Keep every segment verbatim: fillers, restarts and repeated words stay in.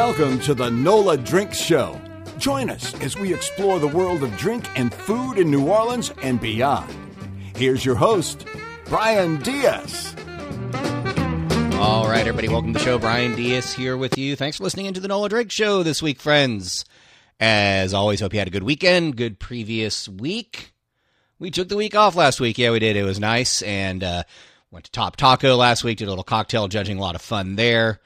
Welcome to the NOLA Drink Show. Join us as we explore the world of drink and food in New Orleans and beyond. Here's your host, Brian Diaz. All right, everybody, welcome to the show. Brian Diaz here with you. Thanks for listening into the NOLA Drink Show this week, friends. As always, hope you had a good weekend, good previous week. We took the week off last week. Yeah, we did. It was nice. And uh, went to Top Taco last week, did a little cocktail judging, a lot of fun there.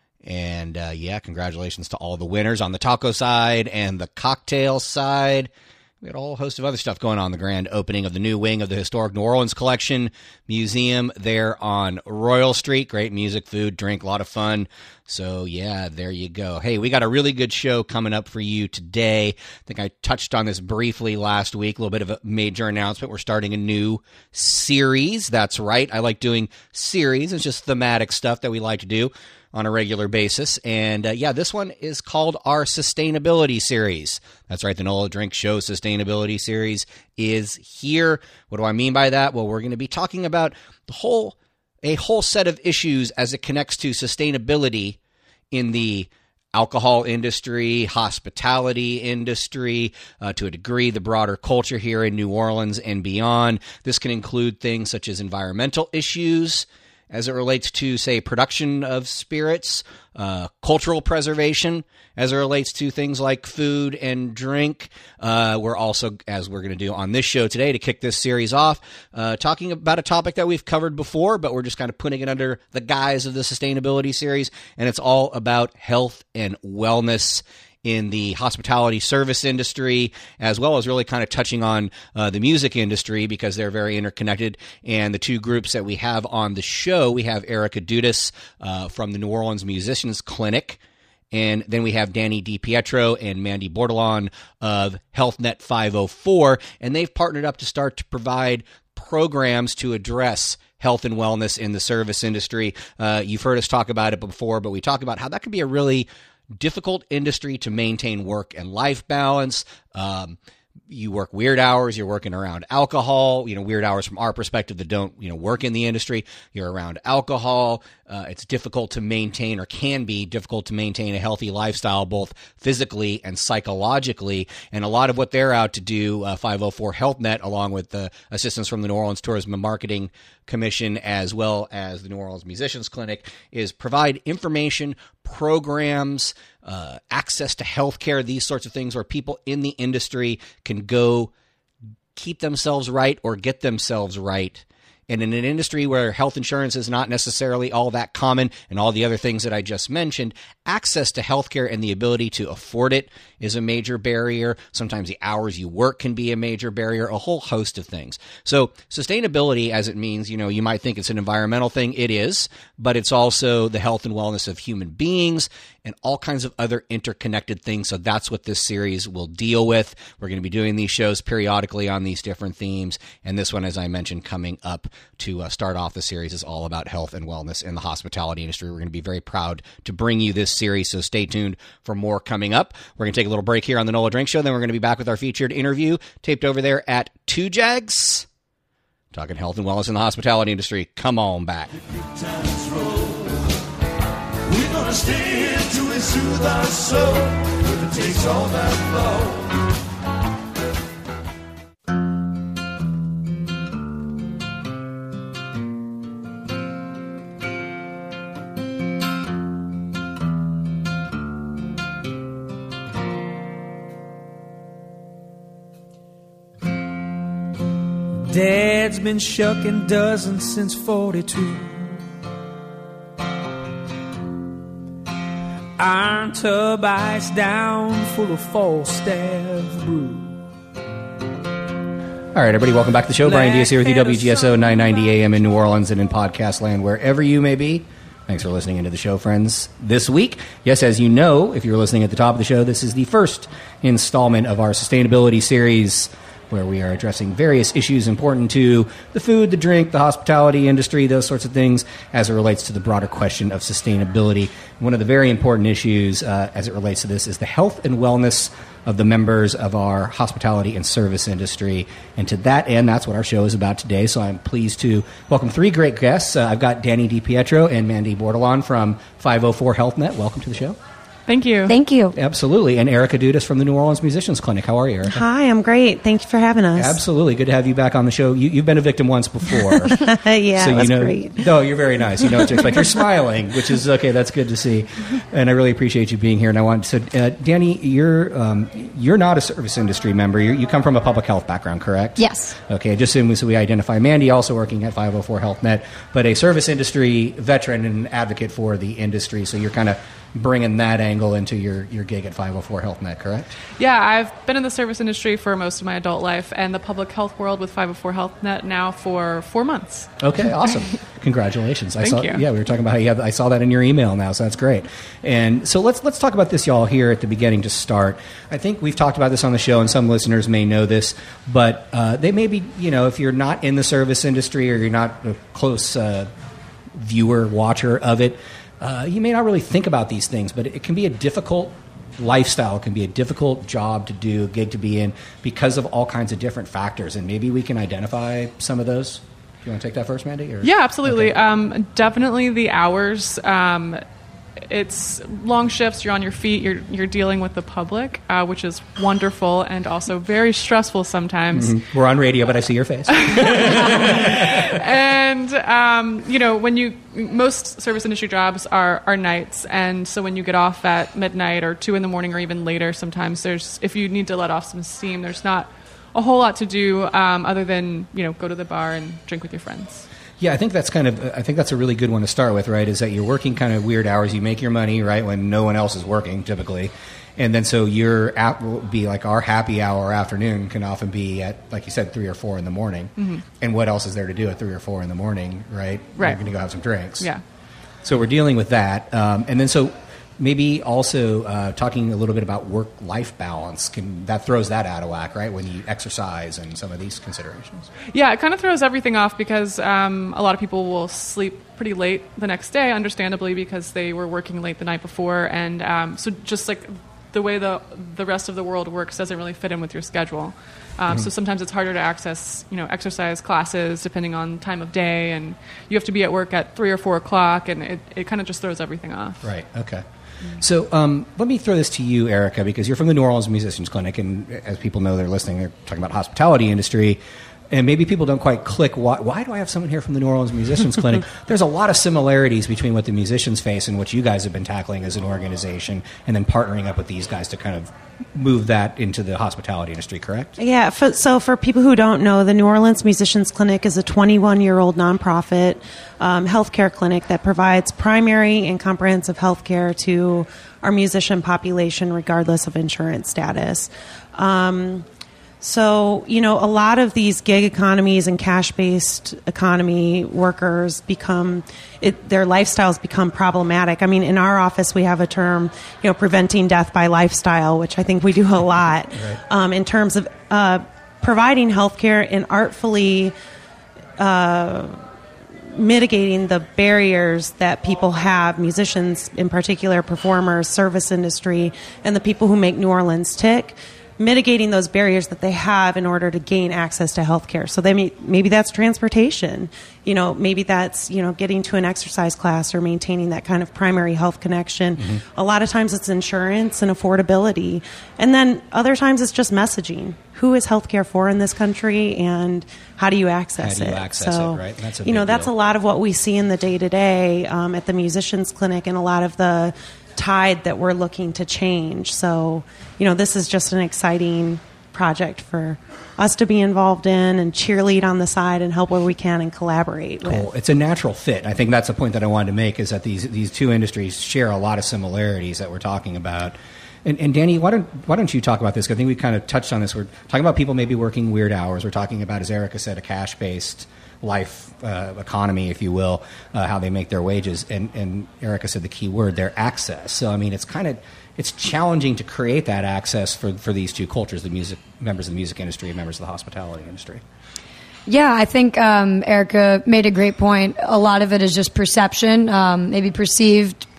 And, uh, yeah, congratulations to all the winners on the taco side and the cocktail side. We had a whole host of other stuff going on. The grand opening of the new wing of the Historic New Orleans Collection Museum there on Royal Street. Great music, food, drink, a lot of fun. So, yeah, there you go. Hey, we got a really good show coming up for you today. I think I touched on this briefly last week, a little bit of a major announcement. We're starting a new series. That's right. I like doing series. It's just thematic stuff that we like to do on a regular basis. And, uh, yeah, this one is called our Sustainability Series. That's right, the NOLA Drink Show Sustainability Series is here. What do I mean by that? Well, we're going to be talking about the whole, a whole set of issues as it connects to sustainability in the alcohol industry, hospitality industry, uh, to a degree, the broader culture here in New Orleans and beyond. This can include things such as environmental issues, as it relates to, say, production of spirits, uh, cultural preservation, as it relates to things like food and drink. Uh, we're also, as we're going to do on this show today to kick this series off, uh, talking about a topic that we've covered before, but we're just kind of putting it under the guise of the sustainability series, and it's all about health and wellness in the hospitality service industry, as well as really kind of touching on uh, the music industry because they're very interconnected. And the two groups that we have on the show, we have Erica Dudas uh, from the New Orleans Musicians Clinic, and then we have Danny DiPietro and Mandy Bordelon of HealthNet five oh four, and they've partnered up to start to provide programs to address health and wellness in the service industry. Uh, you've heard us talk about it before, but we talk about how that could be a really difficult industry to maintain work and life balance. Um, you work weird hours. You're working around alcohol, you know, weird hours from our perspective that don't, you know, work in the industry. You're around alcohol. Uh, it's difficult to maintain, or can be difficult to maintain, a healthy lifestyle, both physically and psychologically. And a lot of what they're out to do, uh, five oh four HealthNet, along with the assistance from the New Orleans Tourism and Marketing Commission, as well as the New Orleans Musicians Clinic, is provide information, programs, uh, access to healthcare, these sorts of things where people in the industry can go keep themselves right or get themselves right. And in an industry where health insurance is not necessarily all that common and all the other things that I just mentioned, access to healthcare and the ability to afford it is a major barrier. Sometimes the hours you work can be a major barrier, a whole host of things. So sustainability, as it means, you know, you might think it's an environmental thing. It is, but it's also the health and wellness of human beings and all kinds of other interconnected things. So that's what this series will deal with. We're going to be doing these shows periodically on these different themes. And this one, as I mentioned, coming up to uh, start off the series, is all about health and wellness in the hospitality industry. We're going to be very proud to bring you this series, so stay tuned for more coming up. We're going to take a little break here on the NOLA Drink Show, then we're going to be back with our featured interview taped over there at Two Jags, talking health and wellness in the hospitality industry. Come on back. We're gonna stay here till we soothe our soul, if it takes all that long. Dad's been shucking dozens since forty-two. Iron tub ice down full of Falstaff brew. All right, everybody, welcome back to the show. Brian Diaz here with you, W G S O nine ninety A M in New Orleans and in podcast land, wherever you may be. Thanks for listening into the show, friends. This week, yes, as you know, if you're listening at the top of the show, this is the first installment of our sustainability series, where we are addressing various issues important to the food, the drink, the hospitality industry, those sorts of things, as it relates to the broader question of sustainability. One of the very important issues uh, as it relates to this is the health and wellness of the members of our hospitality and service industry. And to that end, that's what our show is about today. So I'm pleased to welcome three great guests. Uh, I've got Danny DiPietro and Mandy Bordelon from five oh four HealthNet. Welcome to the show. Thank you. Thank you. Absolutely. And Erica Dudas from the New Orleans Musicians Clinic. How are you, Erica? Hi, I'm great. Thank you for having us. Absolutely. Good to have you back on the show. You, you've been a victim once before. yeah, so it was you know, great. No, you're very nice. You know what to expect. You're smiling, which is okay. That's good to see. And I really appreciate you being here. And I want to, so, uh, Danny, you're um, you're not a service industry member. You're, you come from a public health background, correct? Yes. Okay, just so we, so we identify Mandy, also working at five oh four Health Net, but a service industry veteran and advocate for the industry. So you're kind of bringing that angle into your, your gig at five oh four Health Net, correct? Yeah, I've been in the service industry for most of my adult life and the public health world with five oh four Health Net now for four months. Okay, awesome. Congratulations. I Thank saw, you. Yeah, we were talking about how you have, I saw that in your email now, so that's great. And so let's let's talk about this, y'all, here at the beginning to start. I think we've talked about this on the show, and some listeners may know this, but uh, they may be, you know, if you're not in the service industry or you're not a close uh, viewer, watcher of it, Uh, you may not really think about these things, but it can be a difficult lifestyle. It can be a difficult job to do, a gig to be in, because of all kinds of different factors. And maybe we can identify some of those. Do you want to take that first, Mandy? Or? Yeah, absolutely. Okay. Um, definitely the hours. Um, it's long shifts. You're on your feet. You're you're dealing with the public, uh, which is wonderful and also very stressful sometimes. Mm-hmm. We're on radio, but I see your face. And um, you know, when you most service industry jobs are are nights, and so when you get off at midnight or two in the morning or even later, sometimes there's if you need to let off some steam, there's not a whole lot to do um, other than you know go to the bar and drink with your friends. Yeah, I think that's kind of. I think that's a really good one to start with, right? Is that you're working kind of weird hours. You make your money, right, when no one else is working, typically, and then so your app will be like our happy hour afternoon can often be at, like you said, three or four in the morning. Mm-hmm. And what else is there to do at three or four in the morning, right? Right. You're going to go have some drinks. Yeah. So we're dealing with that, um, and then so. Maybe also uh, talking a little bit about work-life balance. Can, that throws that out of whack, right, when you exercise and some of these considerations? Yeah, it kind of throws everything off because um, a lot of people will sleep pretty late the next day, understandably, because they were working late the night before. And um, so just like the way the the rest of the world works doesn't really fit in with your schedule. Um, mm-hmm. So sometimes it's harder to access, you know, exercise classes depending on time of day, and you have to be at work at three or four o'clock, and it, it kind of just throws everything off. Right, okay. So um, let me throw this to you, Erica, because you're from the New Orleans Musicians Clinic, and as people know, they're listening, they're talking about hospitality industry, and maybe people don't quite click, why, why do I have someone here from the New Orleans Musicians Clinic? There's a lot of similarities between what the musicians face and what you guys have been tackling as an organization, and then partnering up with these guys to kind of move that into the hospitality industry, correct? Yeah, for, so for people who don't know, the New Orleans Musicians Clinic is a twenty-one-year-old nonprofit um, healthcare clinic that provides primary and comprehensive health care to our musician population regardless of insurance status. Um, So, you know, a lot of these gig economies and cash-based economy workers become, it, their lifestyles become problematic. I mean, in our office, we have a term, you know, preventing death by lifestyle, which I think we do a lot right. um, in terms of uh, providing health care and artfully uh, mitigating the barriers that people have, musicians in particular, performers, service industry, and the people who make New Orleans tick, mitigating those barriers that they have in order to gain access to health care. So they may, maybe that's transportation, you know, maybe that's, you know, getting to an exercise class or maintaining that kind of primary health connection. Mm-hmm. A lot of times it's insurance and affordability. And then other times it's just messaging. Who is healthcare for in this country, and how do you access how do you it? access so, it, right? That's a you know, big that's deal. a lot of what we see in the day-to-day um, at the Musicians Clinic, and a lot of the tide that we're looking to change. So, you know, this is just an exciting project for us to be involved in and cheerlead on the side and help where we can and collaborate Cool. with. It's a natural fit. I think that's a point that I wanted to make, is that these these two industries share a lot of similarities that we're talking about. And, and Danny, why don't why don't you talk about this? 'Cause I think we kind of touched on this. We're talking about people maybe working weird hours. We're talking about, as Erica said, a cash-based life uh, economy, if you will, uh, how they make their wages. And, and Erica said the key word, their access. So, I mean, it's kind of it's challenging to create that access for, for these two cultures, the music members of the music industry and members of the hospitality industry. Yeah, I think um, Erica made a great point. A lot of it is just perception, um, maybe perceived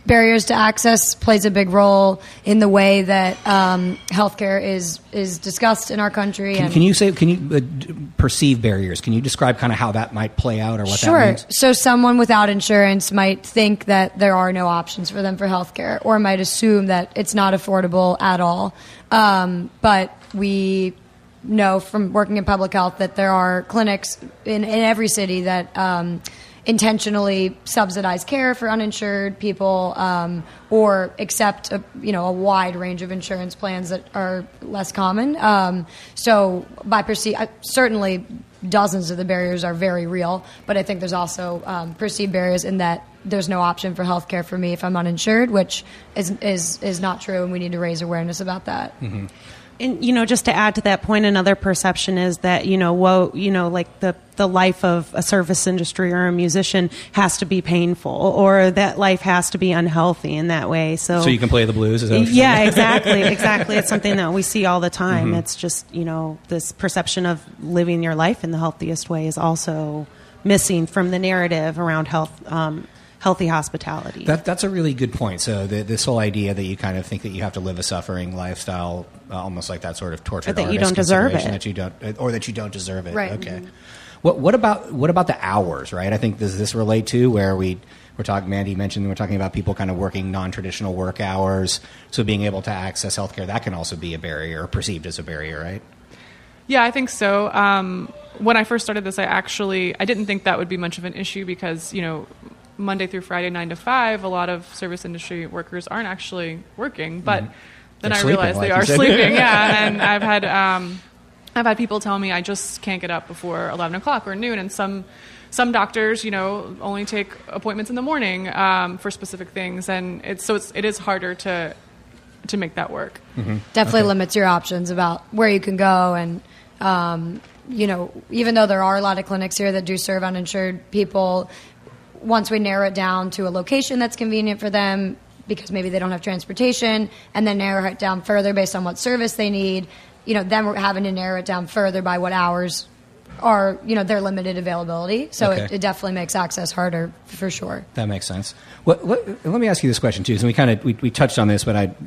barriers to access plays a big role in the way that um, healthcare is is discussed in our country. Can, and can you say, can you uh, d- perceive barriers? Can you describe kind of how that might play out or what sure. that means? So someone without insurance might think that there are no options for them for healthcare, or might assume that it's not affordable at all. Um, but we know from working in public health that there are clinics in, in every city that um, intentionally subsidize care for uninsured people, um, or accept a, you know a wide range of insurance plans that are less common. Um, so by perceive, certainly dozens of the barriers are very real, but I think there's also um, perceived barriers in that there's no option for health care for me if I'm uninsured, which is is is not true, and we need to raise awareness about that. Mm-hmm. And, you know, just to add to that point, another perception is that, you know, whoa, you know, like the, the life of a service industry or a musician has to be painful, or that life has to be unhealthy in that way. So, so you can play the blues? Is that what you're yeah, saying? exactly. Exactly. It's something that we see all the time. Mm-hmm. It's just, you know, this perception of living your life in the healthiest way is also missing from the narrative around health, um, healthy hospitality. That, that's a really good point. So the, this whole idea that you kind of think that you have to live a suffering lifestyle, uh, almost like that sort of tortured Or that you artist don't deserve consideration, it. that you don't, or that you don't deserve it. Right. Okay. Mm-hmm. What what about what about the hours? Right. I think does this relate to where we we're talking? Mandy mentioned we're talking about people kind of working non-traditional work hours. So being able to access healthcare, that can also be a barrier, or perceived as a barrier, right? Yeah, I think so. Um, when I first started this, I actually I didn't think that would be much of an issue because you know. Monday through Friday, nine to five, a lot of service industry workers aren't actually working, but mm-hmm. then They're I sleeping, realized like they you are said. sleeping. Yeah, and I've had um, I've had people tell me I just can't get up before eleven o'clock or noon, and some some doctors, you know, only take appointments in the morning um, for specific things, and it's so it's, it is harder to to make that work. Mm-hmm. Definitely Okay. limits your options about where you can go, and um, you know, even though there are a lot of clinics here that do serve uninsured people. Once we narrow it down to a location that's convenient for them, because maybe they don't have transportation, and then narrow it down further based on what service they need, you know, then we're having to narrow it down further by what hours are, you know, their limited availability. So Okay. it, it definitely makes access harder for sure. That makes sense. Well, let, let me ask you this question too. So we kind of we, we touched on this, but I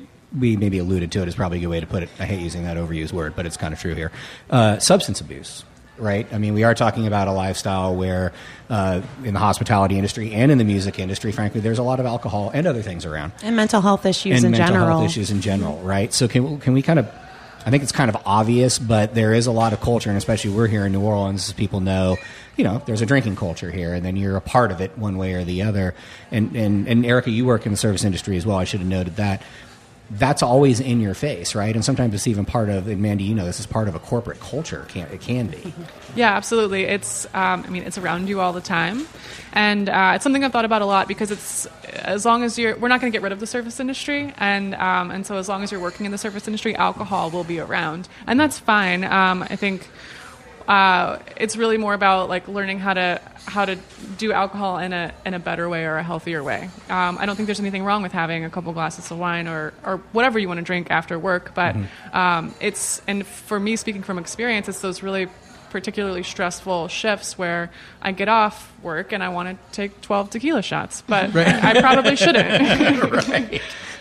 we maybe alluded to it. Is probably a good way to put it. I hate using that overused word, but it's kind of true here. Uh, substance abuse. Right? I mean, we are talking about a lifestyle where uh, in the hospitality industry and in the music industry, frankly, there's a lot of alcohol and other things around. And mental health issues and in mental general. health issues in general, right? So can, can we kind of, I think it's kind of obvious, but there is a lot of culture, and especially we're here in New Orleans, as people know, you know, there's a drinking culture here, and then you're a part of it one way or the other. And, and, and Erica, you work in the service industry as well. I should have noted that. That's always in your face, right? And sometimes it's even part of, and Mandy, you know, this is part of a corporate culture. It can, it can be. Yeah, absolutely. It's, um, I mean, it's around you all the time, and uh, it's something I've thought about a lot because it's as long as you're, we're not going to get rid of the service industry, and um, and so as long as you're working in the service industry, alcohol will be around, and that's fine. Um, I think uh, it's really more about like learning how to how to do alcohol in a in a better way or a healthier way. Um, I don't think there's anything wrong with having a couple glasses of wine or or whatever you want to drink after work, but mm-hmm. um, it's and for me, speaking from experience, it's those really particularly stressful shifts where I get off work and I want to take twelve tequila shots, but Right. I, I probably shouldn't. Right.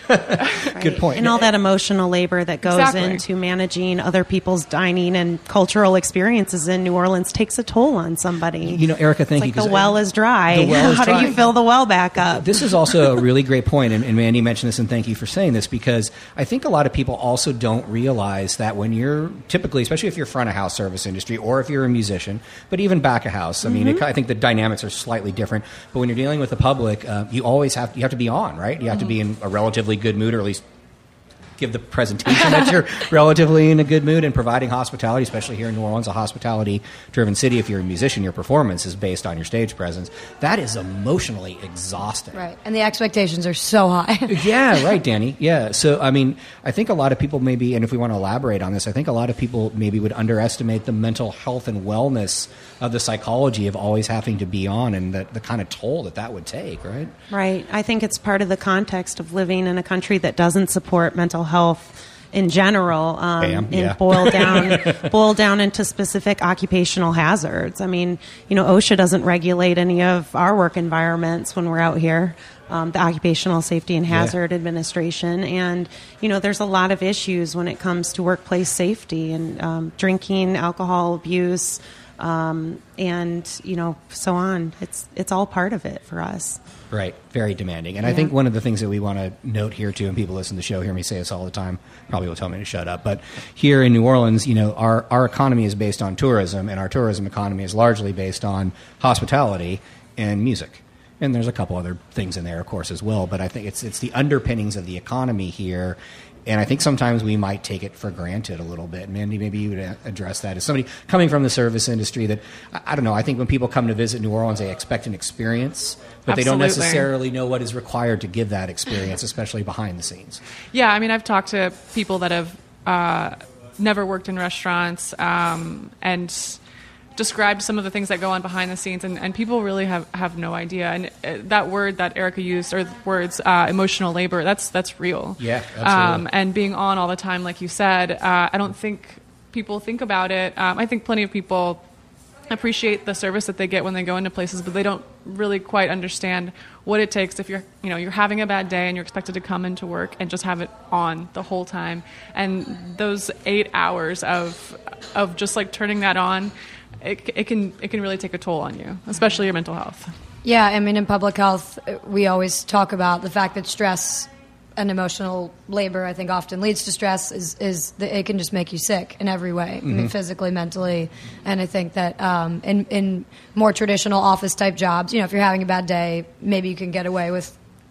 Good point. And all that emotional labor that goes Exactly. into managing other people's dining and cultural experiences in New Orleans takes a toll on somebody. You know, Erica, thank it's you. like the 'cause well is dry. the well is How dry. do you fill the well back up? This is also a really great point, and, and Mandy mentioned this, and thank you for saying this, because I think a lot of people also don't realize that when you're typically, especially if you're front of house service industry or if you're a musician, but even back of house, I mean, it, I think the dynamics are slightly different. But when you're dealing with the public, uh, you always have you have to be on, right? You have to be in a relatively good mood, or at least give the presentation that you're relatively in a good mood, and providing hospitality, especially here in New Orleans, a hospitality-driven city. If you're a musician, your performance is based on your stage presence. That is emotionally exhausting. Right. And the expectations are so high. Yeah, right, Danny. Yeah. So, I mean, I think a lot of people maybe, and if we want to elaborate on this, I think a lot of people maybe would underestimate the mental health and wellness of the psychology of always having to be on, and the, the kind of toll that that would take, right? Right. I think it's part of the context of living in a country that doesn't support mental health in general, um, Bam, and yeah. boil down boil down into specific occupational hazards. I mean, you know, OSHA doesn't regulate any of our work environments when we're out here. um, the Occupational Safety and Hazard yeah. Administration. And, you know, there's a lot of issues when it comes to workplace safety and um, drinking, alcohol abuse, um, and, you know, so on. It's it's all part of it for us. Right. Very demanding. And yeah. I think one of the things that we want to note here, too, and people listen to the show, hear me say this all the time, probably will tell me to shut up. But here in New Orleans, you know, our, our economy is based on tourism, and our tourism economy is largely based on hospitality and music. And there's a couple other things in there, of course, as well. But I think it's it's the underpinnings of the economy here. And I think sometimes we might take it for granted a little bit. Mandy, maybe you would address that. As somebody coming from the service industry that, I, I don't know, I think when people come to visit New Orleans, they expect an experience, but Absolutely. they don't necessarily know what is required to give that experience, especially behind the scenes. Yeah, I mean, I've talked to people that have uh, never worked in restaurants um, and described some of the things that go on behind the scenes, and, and people really have, have no idea. And uh, that word that Erica used, or the words uh, emotional labor, that's that's real. Yeah, absolutely. Um, and being on all the time, like you said, uh, I don't think people think about it. Um, I think plenty of people appreciate the service that they get when they go into places, but they don't really quite understand what it takes if you're, you know, you're having a bad day and you're expected to come into work and just have it on the whole time. And those eight hours of of just like turning that on, It, it can it can really take a toll on you, especially your mental health. Yeah, I mean, in public health, we always talk about the fact that stress and emotional labor, I think, often leads to stress. Is is that it can just make you sick in every way, mm-hmm. I mean, physically, mentally, and I think that um, in in more traditional office type jobs, you know, if you're having a bad day, maybe you can get away with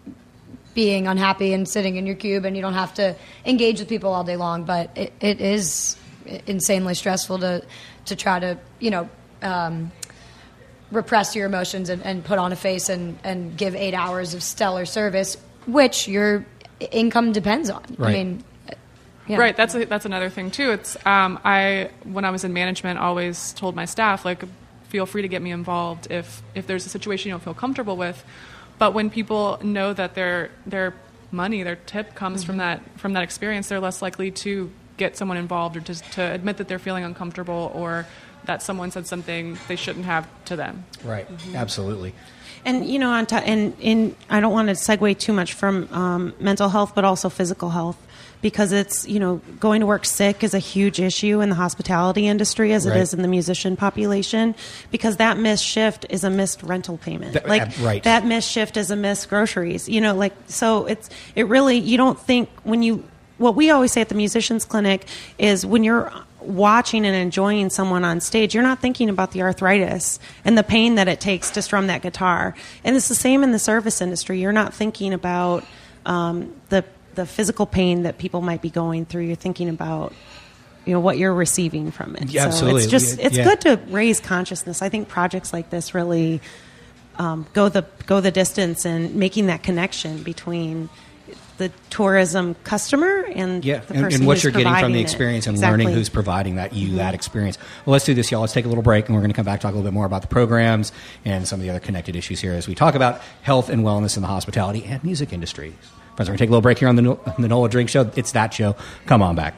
being unhappy and sitting in your cube, and you don't have to engage with people all day long. But it, it is insanely stressful to. to try to, you know, um, repress your emotions and, and put on a face and, and give eight hours of stellar service, which your income depends on. Right. I mean, yeah. Right. That's a, that's another thing too. It's um, I when I was in management, always told my staff, like, feel free to get me involved if if there's a situation you don't feel comfortable with. But when people know that their their money, their tip comes mm-hmm. from that from that experience, they're less likely to get someone involved or just to admit that they're feeling uncomfortable or that someone said something they shouldn't have to them. Right. Mm-hmm. Absolutely. And, you know, on t- and, and I don't want to segue too much from um, mental health, but also physical health, because it's, you know, going to work sick is a huge issue in the hospitality industry as right. it is in the musician population, because that missed shift is a missed rental payment. That, like uh, right. that missed shift is a missed groceries, you know, like, so it's, it really, you don't think when you, what we always say at the Musicians Clinic is when you're watching and enjoying someone on stage, you're not thinking about the arthritis and the pain that it takes to strum that guitar. And it's the same in the service industry. You're not thinking about um, the the physical pain that people might be going through. You're thinking about, you know, what you're receiving from it. Yeah, so absolutely. it's just it's yeah. good to raise consciousness. I think projects like this really um, go the go the distance in making that connection between the tourism customer and yeah, the and, person and what who's you're getting from the it. experience and Exactly. learning who's providing that you Mm-hmm. that experience. Well, let's do this, y'all. Let's take a little break, and we're going to come back talk a little bit more about the programs and some of the other connected issues here as we talk about health and wellness in the hospitality and music industries. Friends, we're going to take a little break here on the, on the NOLA Drink Show. It's that show. Come on back.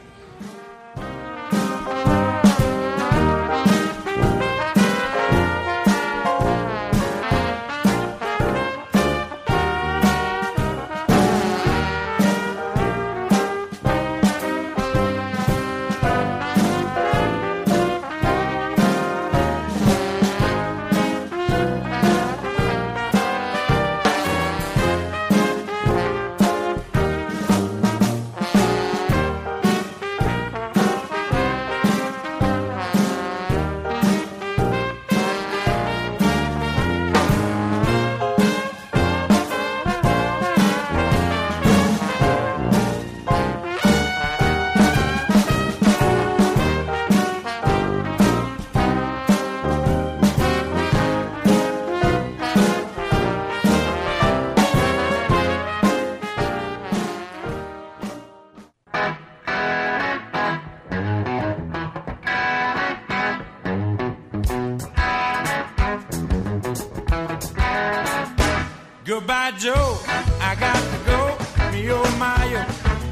Goodbye, Joe. I got to go. Me oh my oh.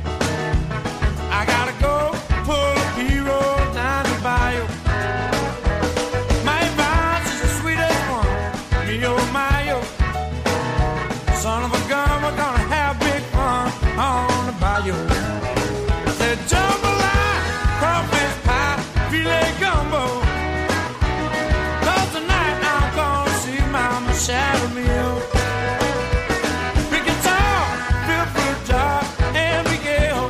I gotta go. Pull a P-road down the bayou. My advice is the sweetest one. Me oh my oh. Son of a gun. mayo. Said jambalaya, crawfish pie, filet gumbo. Cause tonight I'm gonna see Mama Shadow Meal. Big guitar, fifth foot jar, and Miguel.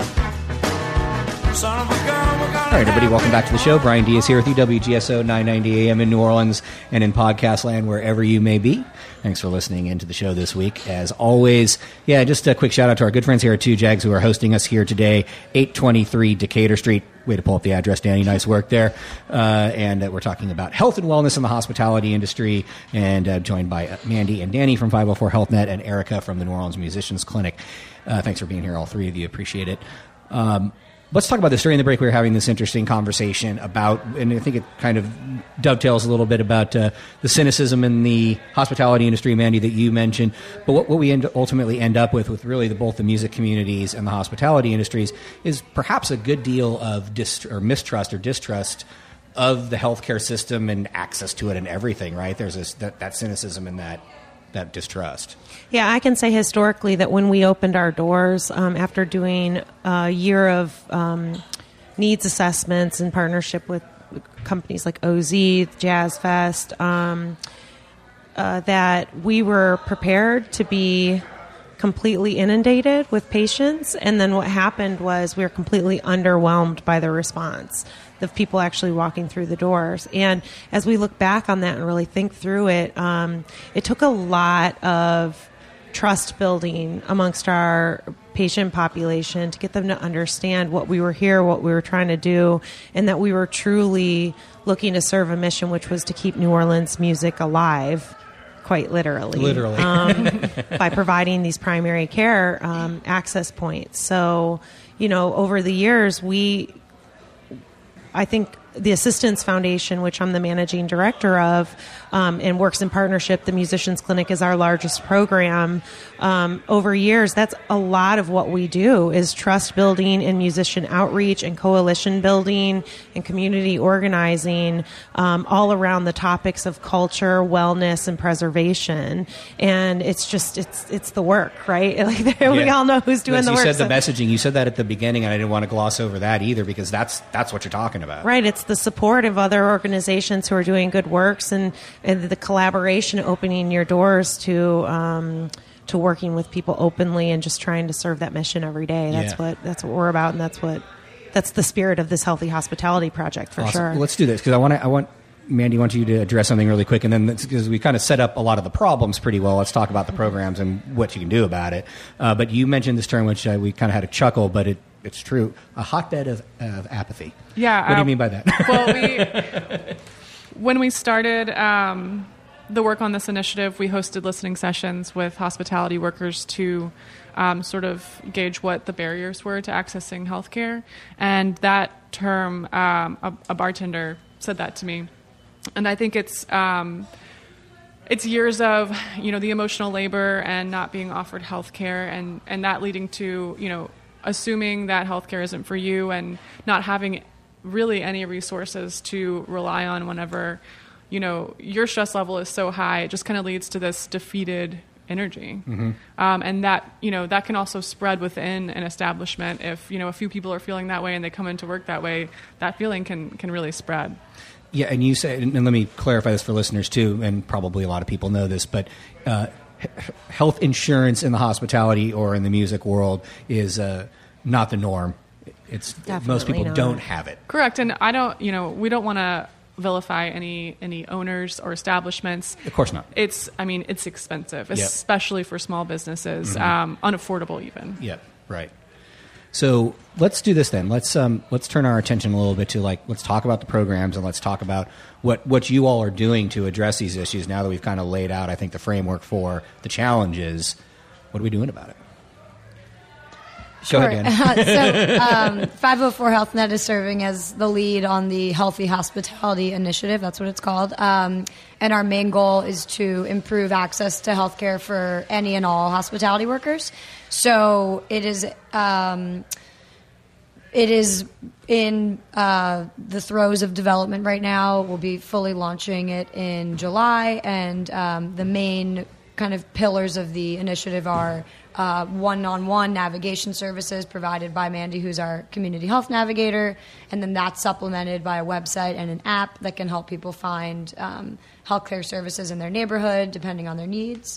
Son of a gun, we're gonna. All right, everybody, welcome back to the show. Brian Diaz here with you, W G S O nine ninety A M in New Orleans and in podcast land wherever you may be. Thanks for listening into the show this week. As always, yeah, just a quick shout out to our good friends here at Two Jags who are hosting us here today, eight twenty-three Decatur Street. Way to pull up the address, Danny. Nice work there. Uh, and uh, we're talking about health and wellness in the hospitality industry, and uh, joined by uh, Mandy and Danny from five oh four Health Net and Erica from the New Orleans Musicians Clinic. Uh, thanks for being here, all three of you. Appreciate it. Um, Let's talk about this. During the break, we were having this interesting conversation about, and I think it kind of dovetails a little bit about uh, the cynicism in the hospitality industry, Mandy, that you mentioned. But what, what we end, ultimately end up with, with really the, both the music communities and the hospitality industries, is perhaps a good deal of dist- or mistrust or distrust of the healthcare system and access to it and everything, right? There's this, that, that cynicism and that that distrust. Yeah, I can say historically that when we opened our doors um, after doing a year of um, needs assessments in partnership with companies like O Z, Jazz Fest, um, uh, that we were prepared to be completely inundated with patients. And then what happened was we were completely underwhelmed by the response of people actually walking through the doors. And as we look back on that and really think through it, um, it took a lot of trust building amongst our patient population to get them to understand what we were here, what we were trying to do, and that we were truly looking to serve a mission, which was to keep New Orleans music alive, quite literally, literally. um, by providing these primary care um, access points. So, you know, over the years, we I think the Assistance Foundation, which I'm the managing director of, um, and works in partnership, the Musicians Clinic is our largest program. Um, over years, that's a lot of what we do is trust building and musician outreach and coalition building and community organizing um, all around the topics of culture, wellness, and preservation. And it's just, it's it's the work, right? Like we Yeah. all know who's doing As the you work. said the So- messaging. You said that at the beginning, and I didn't want to gloss over that either, because that's that's what you're talking about. Right. It's the support of other organizations who are doing good works, and, and the collaboration, opening your doors to um, to working with people openly and just trying to serve that mission every day. That's Yeah. what that's what we're about, and that's what that's the spirit of this Healthy Hospitality Project for Awesome. sure. Well, let's do this, because I want to, I want Mandy, I want you to address something really quick, and then because we kind of set up a lot of the problems pretty well, let's talk about the programs and what you can do about it. Uh, but you mentioned this term, which uh, we kind of had a chuckle, but it, it's true: a hotbed of, of apathy. Yeah. What do you um, mean by that? Well, we when we started um, the work on this initiative, we hosted listening sessions with hospitality workers to um, sort of gauge what the barriers were to accessing healthcare. And that term, um, a, a bartender said that to me. And I think it's um, it's years of, you know, the emotional labor and not being offered healthcare, and, and that leading to, you know, assuming that healthcare isn't for you and not having really any resources to rely on whenever, you know, your stress level is so high. It just kind of leads to this defeated energy. Mm-hmm. Um, and that, you know, that can also spread within an establishment. If, you know, a few people are feeling that way and they come into work that way, that feeling can, can really spread. Yeah, and you said, and let me clarify this for listeners too, and probably a lot of people know this, but uh, health insurance in the hospitality or in the music world is uh, not the norm. It's Definitely most people not. don't have it. Correct. And I don't, you know, we don't want to vilify any any owners or establishments. Of course not. It's, I mean, it's expensive, Yep. especially for small businesses, Mm-hmm. um, unaffordable even. Yeah, right. So let's do this then. Let's um, let's turn our attention a little bit to, like, let's talk about the programs, and let's talk about what, what you all are doing to address these issues now that we've kind of laid out, I think, the framework for the challenges. What are we doing about it? Go Sure. ahead, Dan. so um, five oh four Health Net is serving as the lead on the Healthy Hospitality Initiative. That's what it's called. Um, and our main goal is to improve access to healthcare for any and all hospitality workers. So it is um, it is in uh, the throes of development right now. We'll be fully launching it in July, and um, the main kind of pillars of the initiative are uh, one-on-one navigation services provided by Mandy, who's our community health navigator, and then that's supplemented by a website and an app that can help people find um, healthcare services in their neighborhood, depending on their needs.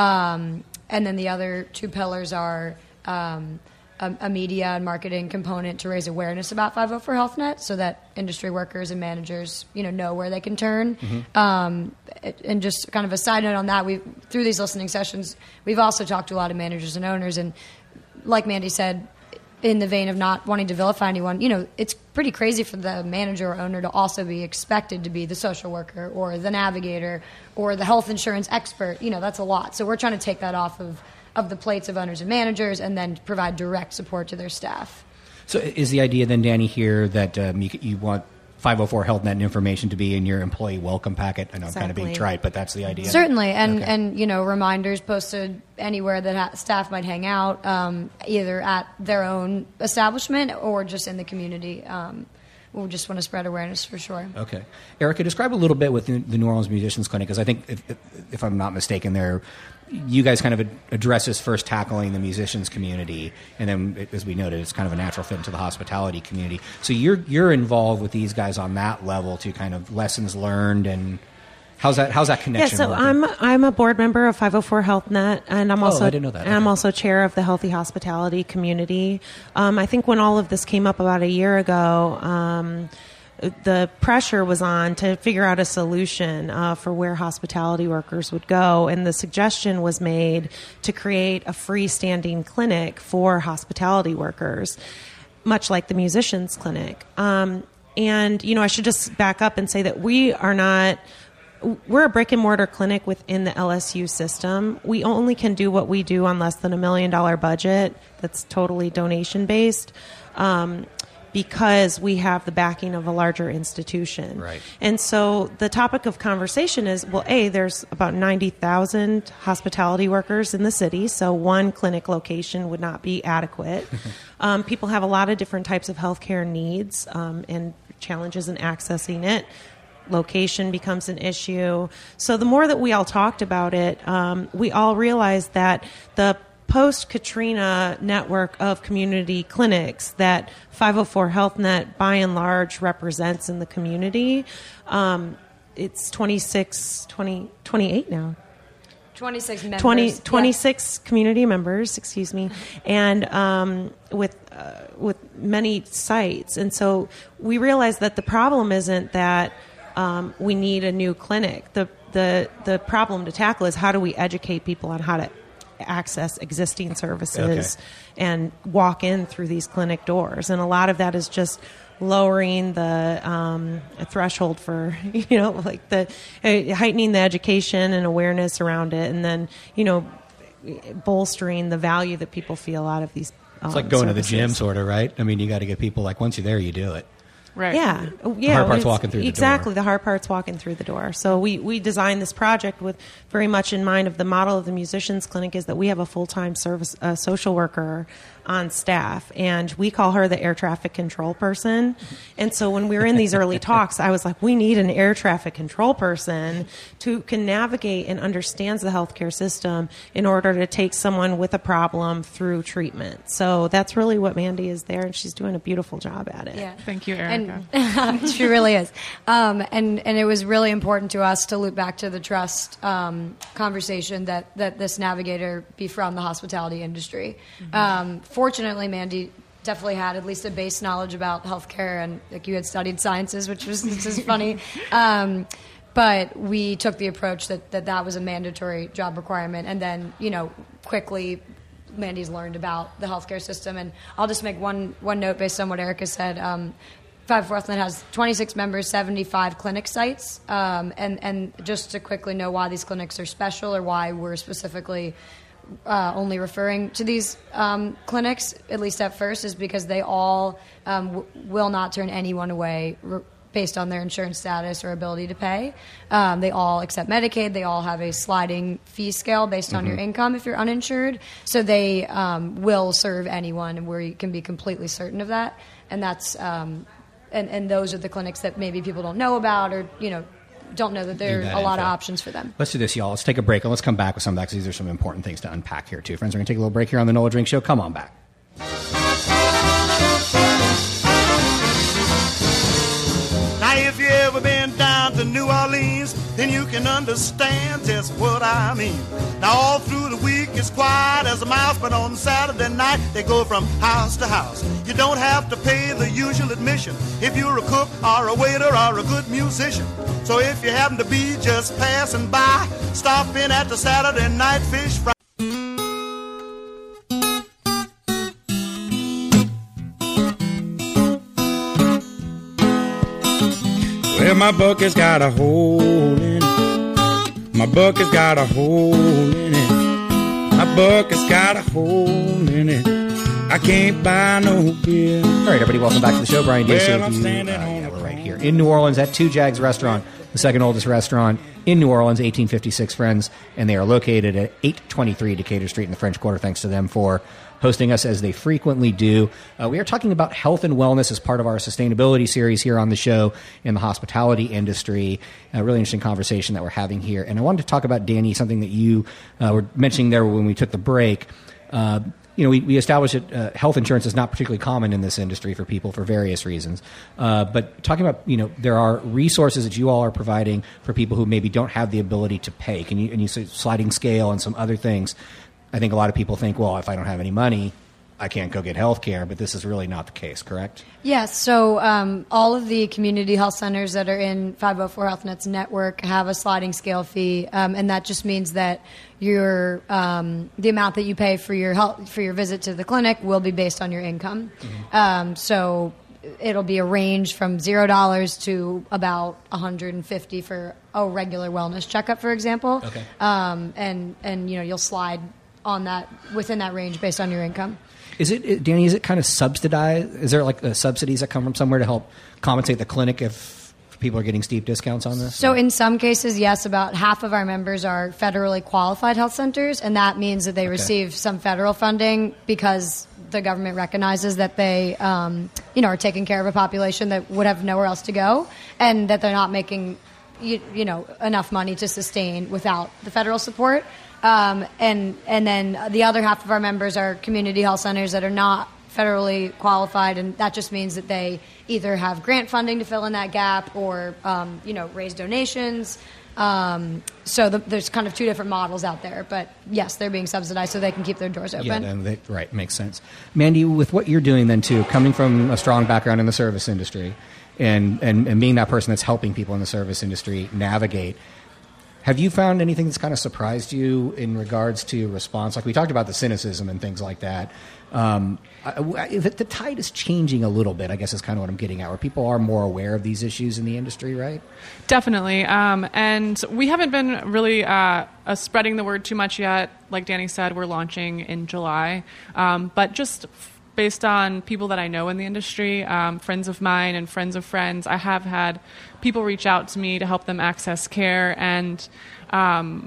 Um, and then the other two pillars are um, a, a media and marketing component to raise awareness about five oh four Health Net, so that industry workers and managers, you know, know where they can turn. Mm-hmm. Um, and just kind of a side note on that, we through these listening sessions, we've also talked to a lot of managers and owners, and like Mandy said, in the vein of not wanting to vilify anyone, you know, it's pretty crazy for the manager or owner to also be expected to be the social worker or the navigator or the health insurance expert. You know, that's a lot. So we're trying to take that off of, of the plates of owners and managers and then provide direct support to their staff. So is the idea then, Danny, here that um, you, you want five oh four Health Net information to be in your employee welcome packet? I know I'm kind of being trite, but that's the idea. Certainly, and, okay. and you know, reminders posted anywhere that ha- staff might hang out, um, either at their own establishment or just in the community. Um, we just want to spread awareness for sure. Okay. Erica, describe a little bit with the, the New Orleans Musicians Clinic, because I think, if, if, if I'm not mistaken, there you guys kind of address this first tackling the musicians community, and then, as we noted, it's kind of a natural fit into the hospitality community. So you're you're involved with these guys on that level to kind of lessons learned, and how's that how's that connection? Yeah, so working? I'm I'm a board member of five oh four Health Net, and I'm also oh, I didn't know that. and I'm Okay. also chair of the Healthy Hospitality Community. Um, I think when all of this came up about a year ago, Um, the pressure was on to figure out a solution uh, for where hospitality workers would go, and the suggestion was made to create a freestanding clinic for hospitality workers, much like the musicians clinic. Um, and, you know, I should just back up and say that we are not... We're a brick and mortar clinic within the L S U system. We only can do what we do on less than a million dollar budget that's totally donation based. Um, because we have the backing of a larger institution. Right. And so the topic of conversation is, well, A, there's about ninety thousand hospitality workers in the city, so one clinic location would not be adequate. um, people have a lot of different types of healthcare needs um, and challenges in accessing it. Location becomes an issue. So the more that we all talked about it, um, we all realized that the post-Katrina network of community clinics that five oh four Health Net by and large represents in the community, um, it's twenty-six, twenty, twenty-eight now. twenty-six members. twenty, yeah. twenty-six community members, excuse me, and um, with uh, with many sites. And so we realized that the problem isn't that um, we need a new clinic. The, the, the problem to tackle is how do we educate people on how to access existing services Okay. and walk in through these clinic doors. And a lot of that is just lowering the um, threshold for, you know, like the uh, heightening the education and awareness around it, and then, you know, bolstering the value that people feel out of these um, It's like going services. to the gym, sort of, right? I mean, you got to get people, like, once you're there, you do it. Right. Yeah, yeah. hard part's it's- walking through the exactly, door. the hard part's walking through the door. So we, we designed this project with very much in mind of the model of the Musicians Clinic is that we have a full-time service uh, social worker on staff, and we call her the air traffic control person. And so when we were in these early talks, I was like, we need an air traffic control person who can navigate and understands the healthcare system in order to take someone with a problem through treatment. So that's really what Mandy is there, and she's doing a beautiful job at it. Yeah. Thank you, Erica. And she really is. Um, and, and it was really important to us to loop back to the trust um, conversation that, that this navigator be from the hospitality industry. Mm-hmm. Um, fortunately, Mandy definitely had at least a base knowledge about healthcare, and like you had studied sciences, which was which is funny. Um, but we took the approach that, that that was a mandatory job requirement, and then, you know, quickly Mandy's learned about the healthcare system. And I'll just make one one note based on what Erica said. Um, five oh four Health Net has twenty-six members, seventy-five clinic sites. Um, and, and just to quickly know why these clinics are special or why we're specifically uh, only referring to these um, clinics, at least at first, is because they all um, w- will not turn anyone away re- based on their insurance status or ability to pay. Um, they all accept Medicaid. They all have a sliding fee scale based on your income if you're uninsured. So they um, will serve anyone where you can be completely certain of that. And that's um, and, and those are the clinics that maybe people don't know about, or, you know, don't know that there are that a lot info. of options for them. Let's do this, y'all. Let's take a break, and let's come back with some of that, because these are some important things to unpack here, too. Friends, we're going to take a little break here on the Nola Drink Show. Come on back. Now, if you ever been down to New Orleans, then you can understand just what I mean. Now, all through the week, it's quiet as a mouse, but on Saturday night, they go from house to house. You don't have to pay the usual admission if you're a cook or a waiter or a good musician. So if you happen to be just passing by, stop in at the Saturday Night Fish Fry. Well, my bucket's got a hole in it. My bucket's got a hole in it. My bucket's got a hole in it. I can't buy no beer. All right, everybody, welcome back to the show. Brian Diaz here Well, with I'm you. standing Uh, on yeah, the we're right here in New Orleans at Two Jags Restaurant, the second oldest restaurant in New Orleans, eighteen fifty-six, friends, and they are located at eight twenty-three Decatur Street in the French Quarter. Thanks to them for hosting us, as they frequently do. Uh, we are talking about health and wellness as part of our sustainability series here on the show in the hospitality industry. A really interesting conversation that we're having here. And I wanted to talk about, Danny, something that you uh, were mentioning there when we took the break. Uh, you know, we, we established that uh, health insurance is not particularly common in this industry for people for various reasons. Uh, but talking about, you know, there are resources that you all are providing for people who maybe don't have the ability to pay. Can you, and you say sliding scale and some other things. I think a lot of people think, well, if I don't have any money, I can't go get health care, but this is really not the case, correct? Yes. So um, all of the community health centers that are in five oh four Health Net's network have a sliding scale fee, um, and that just means that your um, the amount that you pay for your health, for your visit to the clinic will be based on your income. Mm-hmm. Um, so it'll be a range from zero dollars to about one hundred fifty for a regular wellness checkup, for example. Okay. Um, and and you know you'll slide on that within that range based on your income. Is it, Danny, is it kind of subsidized? Is there like uh, subsidies that come from somewhere to help compensate the clinic if people are getting steep discounts on this? So in some cases, yes, about half of our members are federally qualified health centers, and that means that they Okay. receive some federal funding because the government recognizes that they um, you know, are taking care of a population that would have nowhere else to go, and that they're not making you, you know, enough money to sustain without the federal support. Um, and and then the other half of our members are community health centers that are not federally qualified, and that just means that they either have grant funding to fill in that gap or, um, you know, raise donations. Um, so the, there's kind of two different models out there. But, yes, they're being subsidized so they can keep their doors open. Yeah, then they, right, makes sense. Mandy, with what you're doing then, too, coming from a strong background in the service industry and, and, and being that person that's helping people in the service industry navigate, have you found anything that's kind of surprised you in regards to response? Like we talked about the cynicism and things like that. Um, I, I, the, the tide is changing a little bit, I guess is kind of what I'm getting at, where people are more aware of these issues in the industry, right? Definitely. Um, and we haven't been really uh, uh, spreading the word too much yet. Like Danny said, we're launching in July. Um, but just based on people that I know in the industry, um, friends of mine and friends of friends, I have had people reach out to me to help them access care. And um,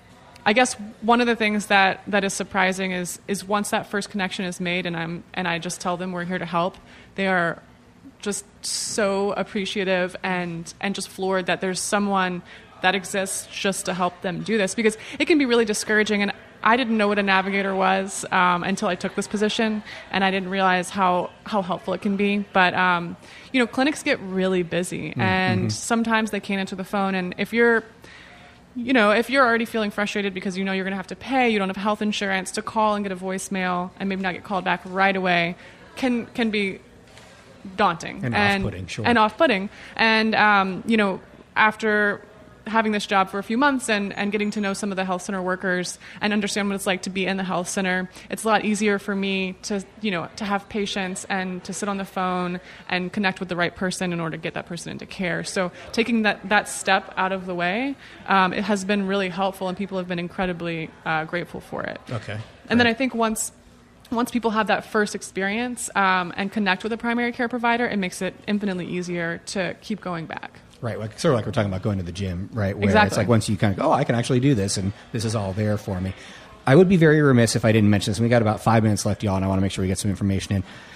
I guess one of the things that, that is surprising is is once that first connection is made, and I'm and I just tell them we're here to help, they are just so appreciative and and just floored that there's someone that exists just to help them do this, because it can be really discouraging. And I didn't know what a navigator was um, until I took this position, and I didn't realize how, how helpful it can be. But, um, you know, clinics get really busy, mm-hmm. and sometimes they can't answer the phone. And if you're, you know, if you're already feeling frustrated because you know you're going to have to pay, you don't have health insurance, to call and get a voicemail and maybe not get called back right away can can be daunting. And, and off-putting, sure. And off-putting. And, um, you know, after having this job for a few months and, and getting to know some of the health center workers and understand what it's like to be in the health center, it's a lot easier for me to, you know, to have patience and to sit on the phone and connect with the right person in order to get that person into care. So taking that, that step out of the way, um, it has been really helpful, and people have been incredibly uh, grateful for it. Okay. And right. then I think once once people have that first experience um, and connect with a primary care provider, it makes it infinitely easier to keep going back. Right, like, sort of like we're talking about going to the gym, right? Where exactly. It's like once you kind of go, oh, I can actually do this, and this is all there for me. I would be very remiss if I didn't mention this. And we got about five minutes left, y'all, and I want to make sure we get some information in.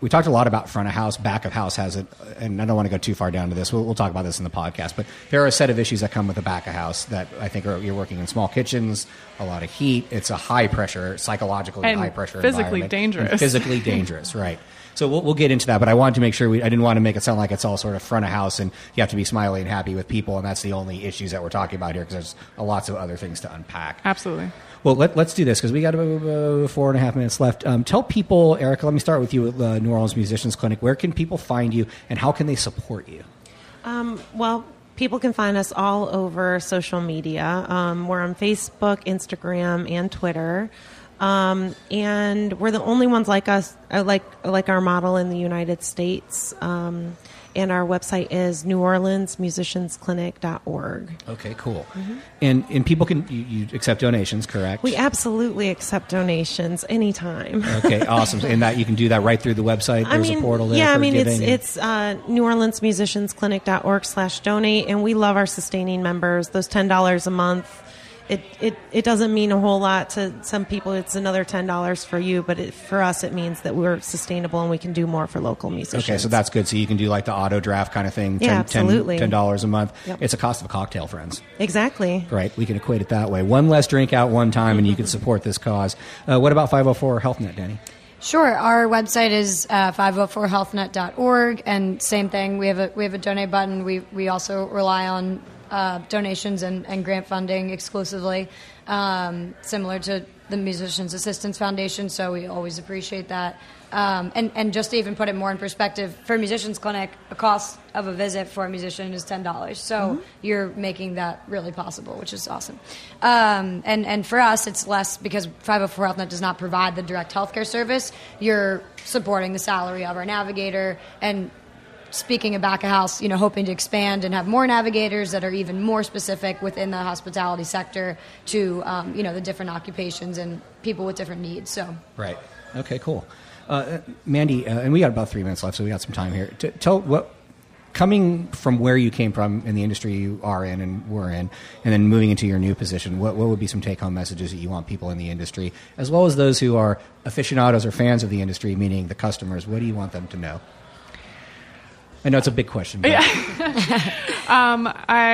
we talked a lot about front of house, back of house has it, and I don't want to go too far down to this. We'll, we'll talk about this in the podcast, but there are a set of issues that come with the back of house that I think are, you're working in small kitchens, a lot of heat. It's a high pressure, psychologically and high pressure physically environment. dangerous. And physically dangerous, right. So we'll, we'll get into that, but I wanted to make sure we, I didn't want to make it sound like it's all sort of front of house and you have to be smiley and happy with people, and that's the only issues that we're talking about here, because there's uh, lots of other things to unpack. Absolutely. Well, let, let's do this, because we got about uh, four and a half minutes left. Um, tell people, Erica, let me start with you at the New Orleans Musicians Clinic. Where can people find you, and how can they support you? Um, well, people can find us all over social media. Um, we're on Facebook, Instagram, and Twitter. Um, and we're the only ones like us, uh, like like our model in the United States. Um, and our website is new orleans musicians clinic dot org. Okay, cool. Mm-hmm. And and people can you, you accept donations, correct? We absolutely accept donations anytime. Okay, awesome. And that you can do that right through the website. There's I mean, a portal there. yeah, for I mean giving it's and... it's uh, new orleans musicians clinic dot org slash donate, and we love our sustaining members. Those ten dollars a month. It, it it doesn't mean a whole lot to some people. It's another ten dollars for you, but it, for us, it means that we're sustainable and we can do more for local musicians. Okay, so that's good. So you can do like the auto draft kind of thing. ten, yeah, absolutely. ten dollars a month. Yep. It's a cost of a cocktail, friends. Exactly. Right. We can equate it that way. One less drink out one time, and you can support this cause. Uh, what about five oh four HealthNet, Danny? Sure. Our website is uh, five oh four health net dot org, and same thing. We have a we have a donate button. We we also rely on uh, donations and, and grant funding exclusively, um, similar to the Musicians Assistance Foundation. So we always appreciate that. Um, and, and just to even put it more in perspective, for a musician's clinic, the cost of a visit for a musician is ten dollars. So mm-hmm. you're making that really possible, which is awesome. Um, and, and for us, it's less because five oh four HealthNet does not provide the direct healthcare service. You're supporting the salary of our navigator, and speaking of back of house, you know, hoping to expand and have more navigators that are even more specific within the hospitality sector to, um, you know, the different occupations and people with different needs. So right. Okay, cool. Uh, Mandy, uh, and we got about three minutes left, so we got some time here. T- tell what, coming from where you came from in the industry you are in and were in, and then moving into your new position, what, what would be some take-home messages that you want people in the industry, as well as those who are aficionados or fans of the industry, meaning the customers? What do you want them to know? I know it's a big question. But yeah. um,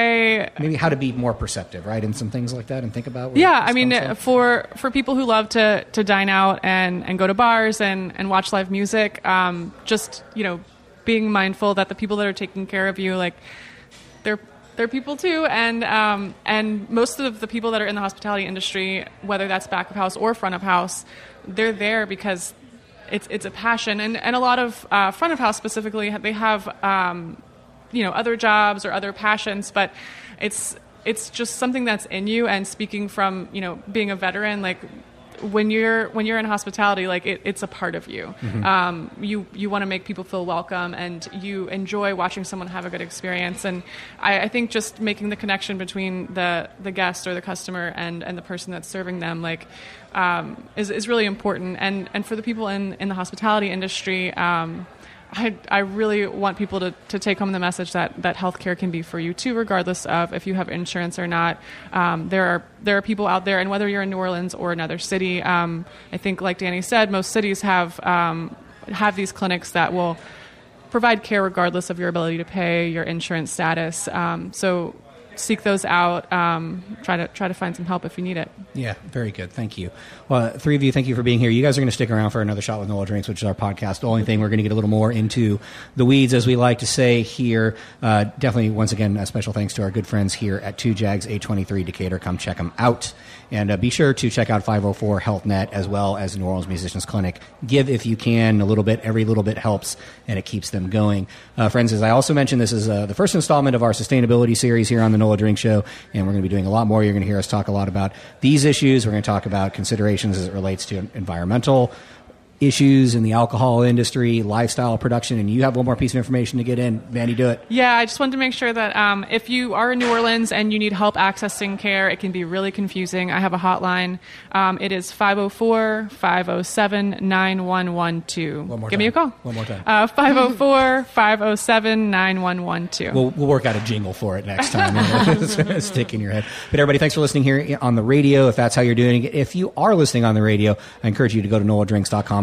I maybe how to be more perceptive, right, and some things like that, and think about. Where yeah, I mean, for for people who love to, to dine out and, and go to bars and, and watch live music, um, just you know, being mindful that the people that are taking care of you, like they're they're people too, and um, and most of the people that are in the hospitality industry, whether that's back of house or front of house, they're there because It's it's a passion, and, and a lot of uh, front of house specifically, they have um, you know other jobs or other passions, but it's it's just something that's in you. And speaking from you know being a veteran, like when you're when you're in hospitality, like it, it's a part of you. Mm-hmm. Um, you you want to make people feel welcome, and you enjoy watching someone have a good experience. And I, I think just making the connection between the the guest or the customer and, and the person that's serving them, like. Um, is, is really important. And, and for the people in, in the hospitality industry, um, I, I really want people to, to take home the message that, that healthcare can be for you too, regardless of if you have insurance or not. Um, there are there are people out there, and whether you're in New Orleans or another city, um, I think like Danny said, most cities have um, have these clinics that will provide care regardless of your ability to pay, your insurance status. Um, so seek those out. Um, try to try to find some help if you need it. Yeah, very good. Thank you. Well, three of you, thank you for being here. You guys are going to stick around for another Shot with Nola Drinks, which is our podcast. The only thing, we're going to get a little more into the weeds, as we like to say here. Uh, definitely, once again, a special thanks to our good friends here at two Jags eight twenty-three Decatur. Come check them out. And uh, be sure to check out five oh four HealthNet as well as the New Orleans Musicians Clinic. Give if you can. A little bit. Every little bit helps, and it keeps them going. Uh, friends, as I also mentioned, this is uh, the first installment of our sustainability series here on the Nola Drink Show, and we're going to be doing a lot more. You're going to hear us talk a lot about these issues. We're going to talk about considerations as it relates to environmental issues in the alcohol industry, lifestyle production, and you have one more piece of information to get in. Mandy, do it. Yeah, I just wanted to make sure that um, if you are in New Orleans and you need help accessing care, it can be really confusing. I have a hotline. Um, it is five oh four, five oh seven, nine one one two. One more Give time. me a call. One more time. Uh, five oh four, five oh seven, nine one one two. We'll, we'll work out a jingle for it next time. Stick in your head. But everybody, thanks for listening here on the radio, if that's how you're doing it. If you are listening on the radio, I encourage you to go to nola drinks dot com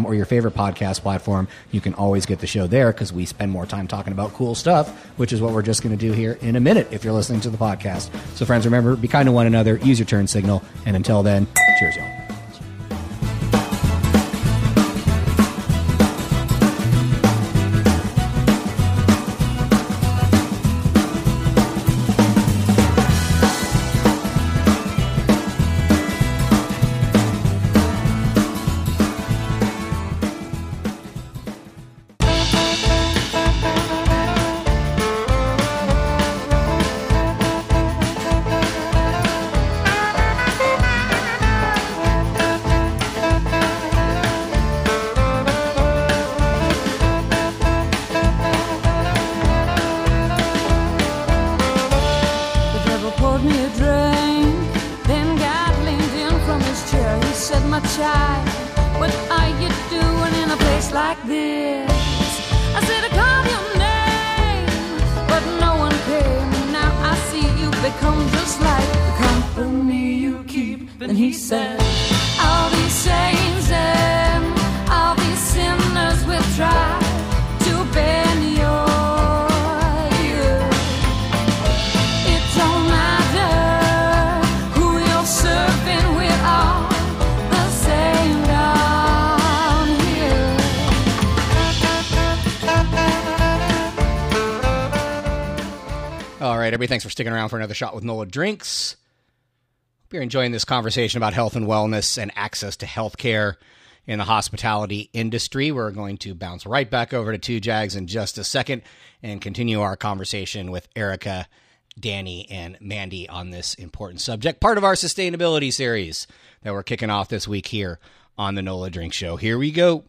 or your favorite podcast platform. You can always get the show there because we spend more time talking about cool stuff, which is what we're just going to do here in a minute if you're listening to the podcast. So, friends, remember, be kind to one another, use your turn signal, and until then, cheers, y'all. Thanks for sticking around for another shot with Nola Drinks. Hope you're enjoying this conversation about health and wellness and access to health care in the hospitality industry. We're going to bounce right back over to Two Jags in just a second and continue our conversation with Erica, Danny, and Mandy on this important subject, part of our sustainability series that we're kicking off this week here on the Nola Drink Show. Here we go.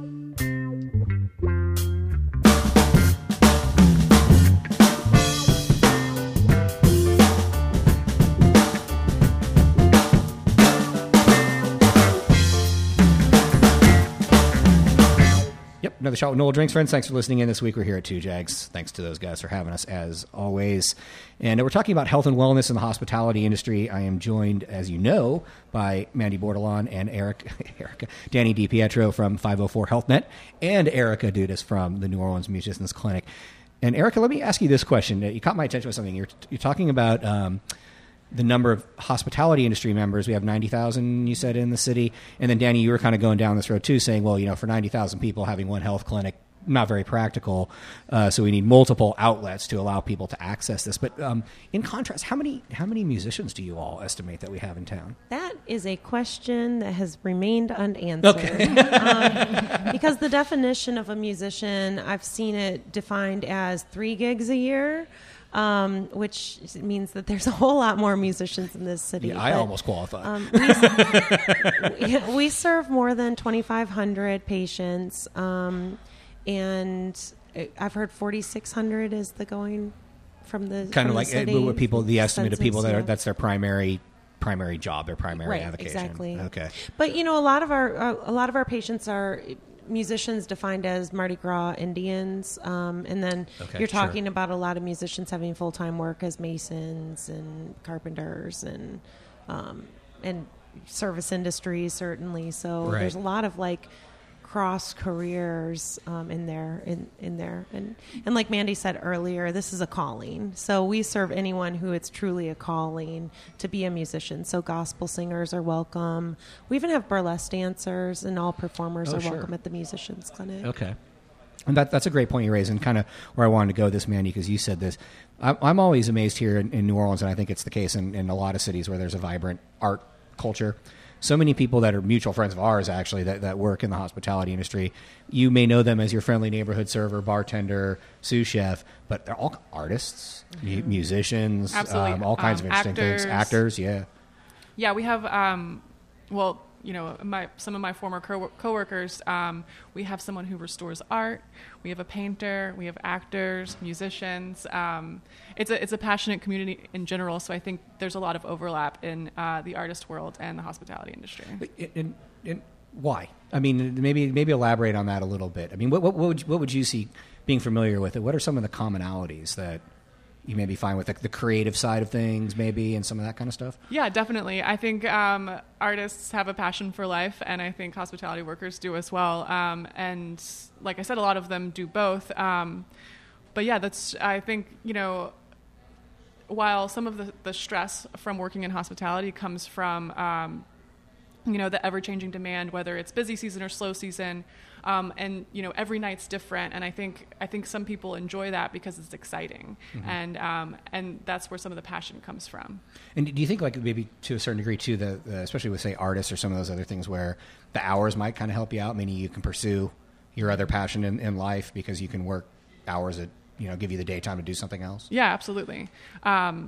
Yep, another shot with Nola Drinks, friends. Thanks for listening in this week. We're here at Two Jags. Thanks to those guys for having us, as always. And we're talking about health and wellness in the hospitality industry. I am joined, as you know, by Mandy Bordelon and Eric, Erica, Danny DiPietro from five oh four HealthNet, and Erica Dudas from the New Orleans Musicians Clinic. And Erica, let me ask you this question. You caught my attention with something. You're, you're talking about um, the number of hospitality industry members. We have ninety thousand, you said, in the city. And then, Danny, you were kind of going down this road, too, saying, well, you know, for ninety thousand people, having one health clinic, not very practical. Uh, so we need multiple outlets to allow people to access this. But um, in contrast, how many how many musicians do you all estimate that we have in town? That is a question that has remained unanswered. Okay. um, because the definition of a musician, I've seen it defined as three gigs a year. Um, which means that there's a whole lot more musicians in this city. Yeah, I but, almost qualify. Um, we, we serve more than twenty-five hundred patients, um, and I've heard forty-six hundred is the going from the kind of like city, what people the estimate census, of people that yeah. are that's their primary primary job, their primary right, avocation. Exactly. Okay, but you know, a lot of our uh, a lot of our patients are musicians defined as Mardi Gras Indians, um, and then okay, you're talking sure. about a lot of musicians having full-time work as masons and carpenters and um, and service industries certainly. So right. there's a lot of like cross careers um, in there in, in there and and like Mandy said earlier, this is a calling. So we serve anyone who it's truly a calling to be a musician. So gospel singers are welcome. We even have burlesque dancers, and all performers oh, are sure. welcome at the Musicians Clinic. Okay. And that, that's a great point you raised, and kind of where I wanted to go this, Mandy, because you said this. I'm, I'm always amazed here in, in New Orleans, and I think it's the case in, in a lot of cities where there's a vibrant art culture. So many people that are mutual friends of ours, actually, that, that work in the hospitality industry. You may know them as your friendly neighborhood server, bartender, sous chef, but they're all artists, mm-hmm. musicians, um, all kinds um, of interesting actors. things. Actors, yeah. Yeah, we have, um, well, you know, my some of my former co- coworkers, um, we have someone who restores art. We have a painter. We have actors, musicians. Um, it's a it's a passionate community in general. So I think there's a lot of overlap in uh, the artist world and the hospitality industry. And, and why? I mean, maybe maybe elaborate on that a little bit. I mean, what what, what, would, you, what would you see being familiar with it? What are some of the commonalities that you may be fine with like the creative side of things, maybe, and some of that kind of stuff? Yeah, definitely. I think um, artists have a passion for life, and I think hospitality workers do as well. Um, and like I said, a lot of them do both. Um, but yeah, that's, I think, you know, while some of the, the stress from working in hospitality comes from, um, you know, the ever-changing demand, whether it's busy season or slow season, um, and you know, every night's different. And I think I think some people enjoy that because it's exciting, mm-hmm. and um, and that's where some of the passion comes from. And do you think, like maybe to a certain degree, too, the, the especially with say artists or some of those other things, where the hours might kind of help you out, meaning you can pursue your other passion in, in life because you can work hours that you know give you the daytime to do something else? Yeah, absolutely. Um,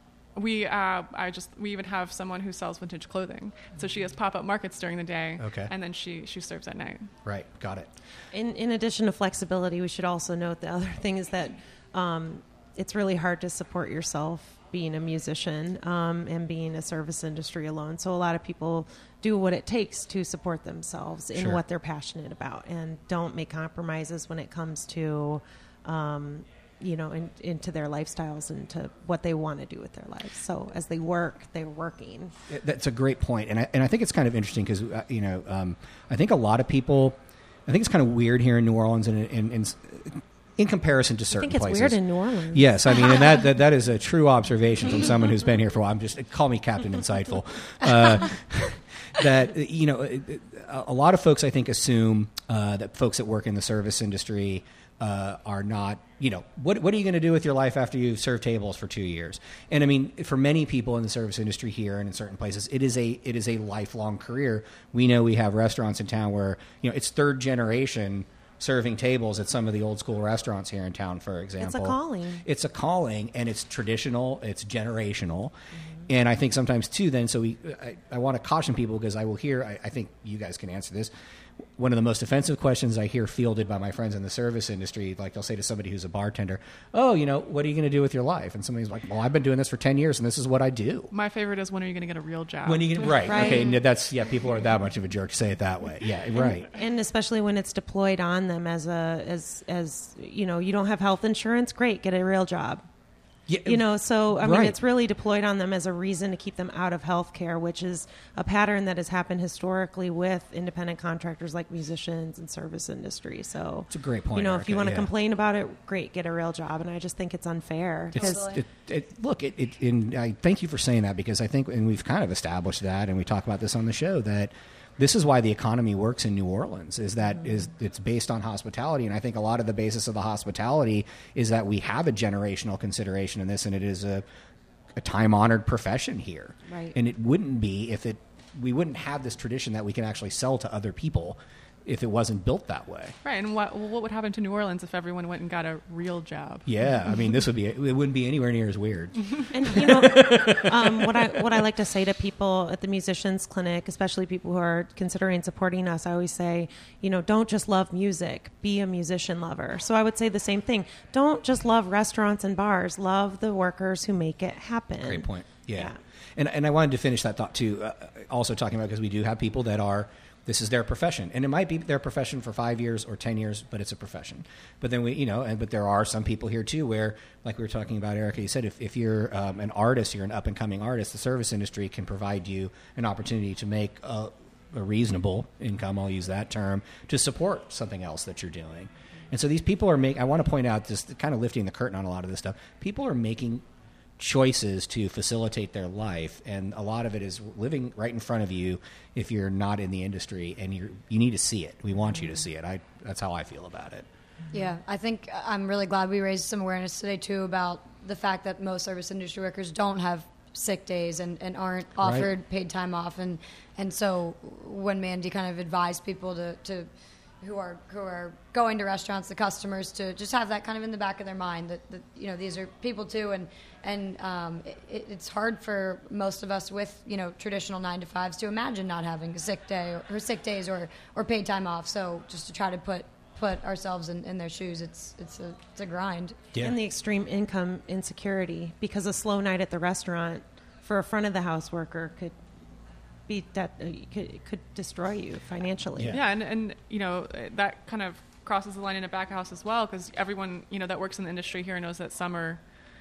We, uh, I just, we even have someone who sells vintage clothing. So she has pop-up markets during the day, okay. and then she, she serves at night. Right, got it. In, in addition to flexibility, we should also note the other thing is that um, it's really hard to support yourself being a musician um, and being a service industry alone. So a lot of people do what it takes to support themselves in sure. what they're passionate about and don't make compromises when it comes to um, you know, in, into their lifestyles and to what they want to do with their lives. So as they work, they're working. That's a great point. And I, and I think it's kind of interesting because, uh, you know, um, I think a lot of people, I think it's kind of weird here in New Orleans and in, in, in, in comparison to certain I think it's places. weird in New Orleans. Yes, I mean, and that, that that is a true observation from someone who's been here for a while. I'm just, call me Captain Insightful. Uh, that, you know, a, a lot of folks, I think, assume uh, that folks that work in the service industry Uh, are not, you know, what what are you going to do with your life after you've served tables for two years? And I mean, for many people in the service industry here and in certain places, it is a it is a lifelong career. We know we have restaurants in town where, you know, it's third generation serving tables at some of the old school restaurants here in town, for example. It's a calling. It's a calling, and it's traditional, it's generational. Mm-hmm. And I think sometimes, too, then, so we, I, I want to caution people because I will hear, I, I think you guys can answer this, one of the most offensive questions I hear fielded by my friends in the service industry, like they'll say to somebody who's a bartender, oh, you know, what are you going to do with your life? And somebody's like, well, I've been doing this for ten years and this is what I do. My favorite is, when are you going to get a real job? When are you gonna, right. Right. Okay. And that's, yeah, people are that much of a jerk to say it that way. Yeah. Right. And, and especially when it's deployed on them as a, as, as, you know, you don't have health insurance. Great. Get a real job. Yeah, you know, so, I mean, right. it's really deployed on them as a reason to keep them out of healthcare, which is a pattern that has happened historically with independent contractors like musicians and service industry. So it's a great point. You know, Erica, if you want to yeah. complain about it, great, get a real job. And I just think it's unfair. It's, it, it, look, it, it, and I thank you for saying that, because I think, and we've kind of established that, and we talk about this on the show, that this is why the economy works in New Orleans, is that is it's based on hospitality. And I think a lot of the basis of the hospitality is that we have a generational consideration in this, and it is a, a time-honored profession here. Right. And it wouldn't be if it we wouldn't have this tradition that we can actually sell to other people if it wasn't built that way. Right, and what what would happen to New Orleans if everyone went and got a real job? Yeah, I mean, this would be it wouldn't be anywhere near as weird. And you know, um, what I what I like to say to people at the musicians clinic, especially people who are considering supporting us, I always say, you know, don't just love music, be a musician lover. So I would say the same thing. Don't just love restaurants and bars. Love the workers who make it happen. Great point. Yeah, yeah. and and I wanted to finish that thought too. Uh, also talking about, because we do have people that are. This is their profession, and it might be their profession for five years or ten years, but it's a profession. But then we, you know, and but there are some people here too, where, like we were talking about, Erica, you said if, if you're um, an artist, you're an up and coming artist, the service industry can provide you an opportunity to make a, a reasonable income. I'll use that term to support something else that you're doing. And so these people are making. I want to point out, just kind of lifting the curtain on a lot of this stuff. People are making choices to facilitate their life, and a lot of it is living right in front of you if you're not in the industry, and you you need to see it. We want you to see it. I that's how I feel about it. Yeah, I think I'm really glad we raised some awareness today too about the fact that most service industry workers don't have sick days and, and aren't offered right. paid time off, and and so when Mandy kind of advised people to, to who are who are going to restaurants, the customers, to just have that kind of in the back of their mind that, that you know, these are people too, and and um, it, it's hard for most of us with, you know, traditional nine to fives to imagine not having a sick day or, or sick days or, or paid time off. So just to try to put put ourselves in, in their shoes, it's it's a it's a grind. Yeah. And the extreme income insecurity, because a slow night at the restaurant for a front of the house worker could be that uh, could, could destroy you financially. Yeah. Yeah, and, and you know, that kind of crosses the line in a back house as well, because everyone, you know, that works in the industry here knows that summer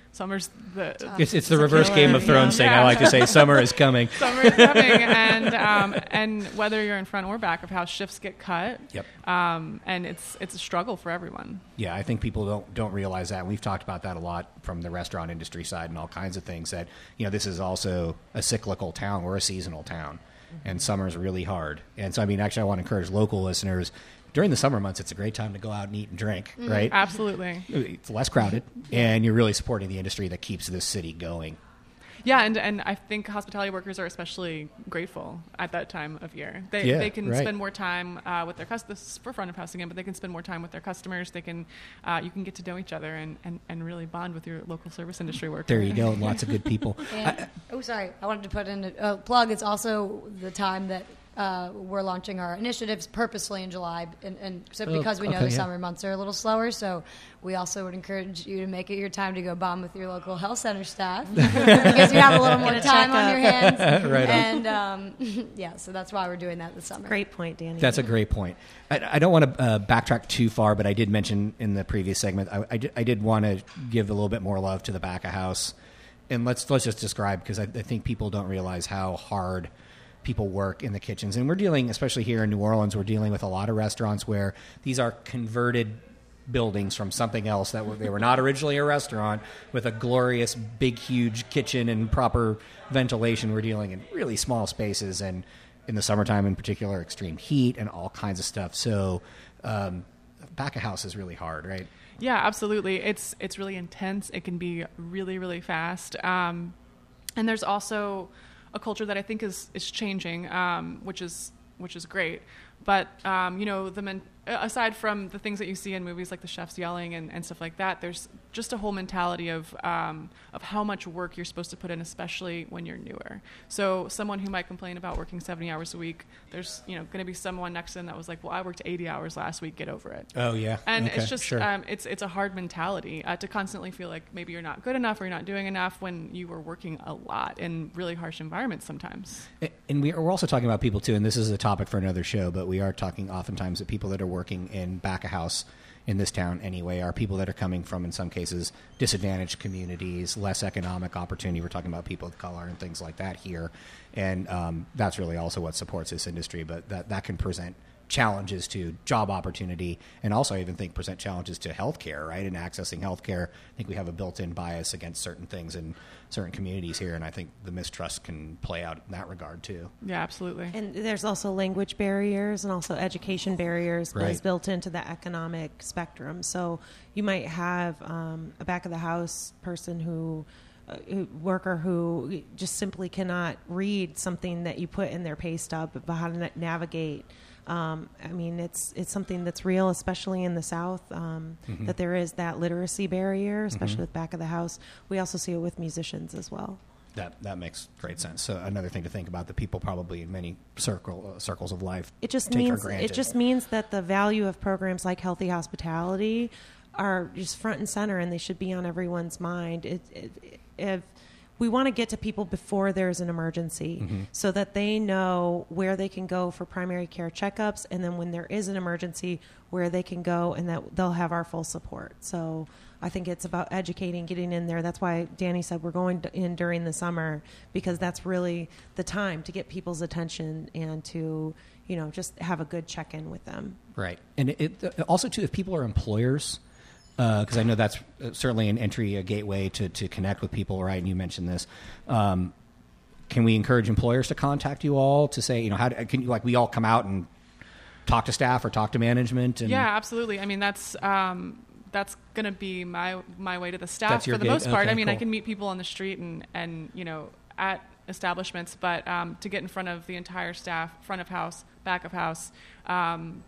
summer's the it's, it's the reverse Game of Thrones thing. Yeah. I like to say summer is coming. Summer is coming, and um, and whether you're in front or back of house, shifts get cut. Yep. Um, and it's it's a struggle for everyone. Yeah, I think people don't don't realize that. We've talked about that a lot from the restaurant industry side and all kinds of things. That you know, this is also a cyclical town. We're a seasonal town, mm-hmm. and summer's really hard. And so, I mean, actually, I want to encourage local listeners. During the summer months, it's a great time to go out and eat and drink, Mm, right? Absolutely. It's less crowded, and you're really supporting the industry that keeps this city going. Yeah, and and I think hospitality workers are especially grateful at that time of year. They Yeah, they can right. spend more time uh, with their customers. This is for front of house again, but they can spend more time with their customers. They can uh, you can get to know each other and, and, and really bond with your local service industry worker. There you go, lots of good people. And, I- oh, sorry. I wanted to put in a, a plug. It's also the time that uh, we're launching our initiatives purposely in July, and, and so Oh, because we know okay, the yeah. summer months are a little slower, so we also would encourage you to make it your time to go bond with your local health center staff because you have a little more Get a time on your hands. Right on. And um, yeah, so that's why we're doing that this summer. Great point, Danny. That's a great point. I, I don't want to uh, backtrack too far, but I did mention in the previous segment, I, I, did, I did want to give a little bit more love to the back of house. And let's let's just describe, because I, I think people don't realize how hard people work in the kitchens. And we're dealing, especially here in New Orleans, we're dealing with a lot of restaurants where these are converted buildings from something else that were, they were not originally a restaurant with a glorious, big, huge kitchen and proper ventilation. We're dealing in really small spaces, and in the summertime in particular, extreme heat and all kinds of stuff. So um, back of house is really hard, right? Yeah, absolutely. It's it's really intense. It can be really, really fast. Um, and there's also a culture that I think is is changing, um, which is which is great. But um, you know, the men- aside from the things that you see in movies like the chefs yelling and, and stuff like that, there's just a whole mentality of um, of how much work you're supposed to put in, especially when you're newer. So someone who might complain about working seventy hours a week, there's you know going to be someone next to them that was like, "Well, I worked eighty hours last week. Get over it." Oh, yeah. And Okay, it's just sure. um, it's it's a hard mentality uh, to constantly feel like maybe you're not good enough or you're not doing enough when you were working a lot in really harsh environments sometimes. And we- we're also talking about people, too, and this is a topic for another show, but we are talking oftentimes that people that are working in back of house in this town anyway are people that are coming from, in some cases, disadvantaged communities, less economic opportunity. We're talking about people of color and things like that here. And um, that's really also what supports this industry, but that, that can present challenges to job opportunity, and also I even think present challenges to healthcare, right? And accessing healthcare. I think we have a built-in bias against certain things in certain communities here, and I think the mistrust can play out in that regard too. Yeah, absolutely. And there's also language barriers and also education barriers that Right. is built into the economic spectrum. So you might have um, a back of the house person who, uh, who worker who just simply cannot read something that you put in their pay stub about how to na- navigate. Um, I mean, it's it's something that's real, especially in the South, um, Mm-hmm. that there is that literacy barrier, especially with back of the house. We also see it with musicians as well. That that makes great sense. So another thing to think about, the people probably in many circle uh, circles of life It just take for means granted. it just means that the value of programs like Healthy Hospitality are just front and center, and they should be on everyone's mind. It, it, if we want to get to people before there's an emergency, Mm-hmm. so that they know where they can go for primary care checkups, and then when there is an emergency, where they can go, and that they'll have our full support. So I think it's about educating, getting in there. That's why Danny said we're going in during the summer, because that's really the time to get people's attention and to, you know, just have a good check-in with them. Right. And it, it also, too, if people are employers, because I know that's certainly an entry, a gateway to, to connect with people, right? And you mentioned this. Um, can we encourage employers to contact you all to say, you know, how do, can you, like, we all come out and talk to staff or talk to management? And Yeah, absolutely. I mean, that's um, that's going to be my my way to the staff That's your for the gig? most part. Okay, I mean, I cool. can meet people on the street and, and you know, at establishments, but um, to get in front of the entire staff, front of house, back of house, um,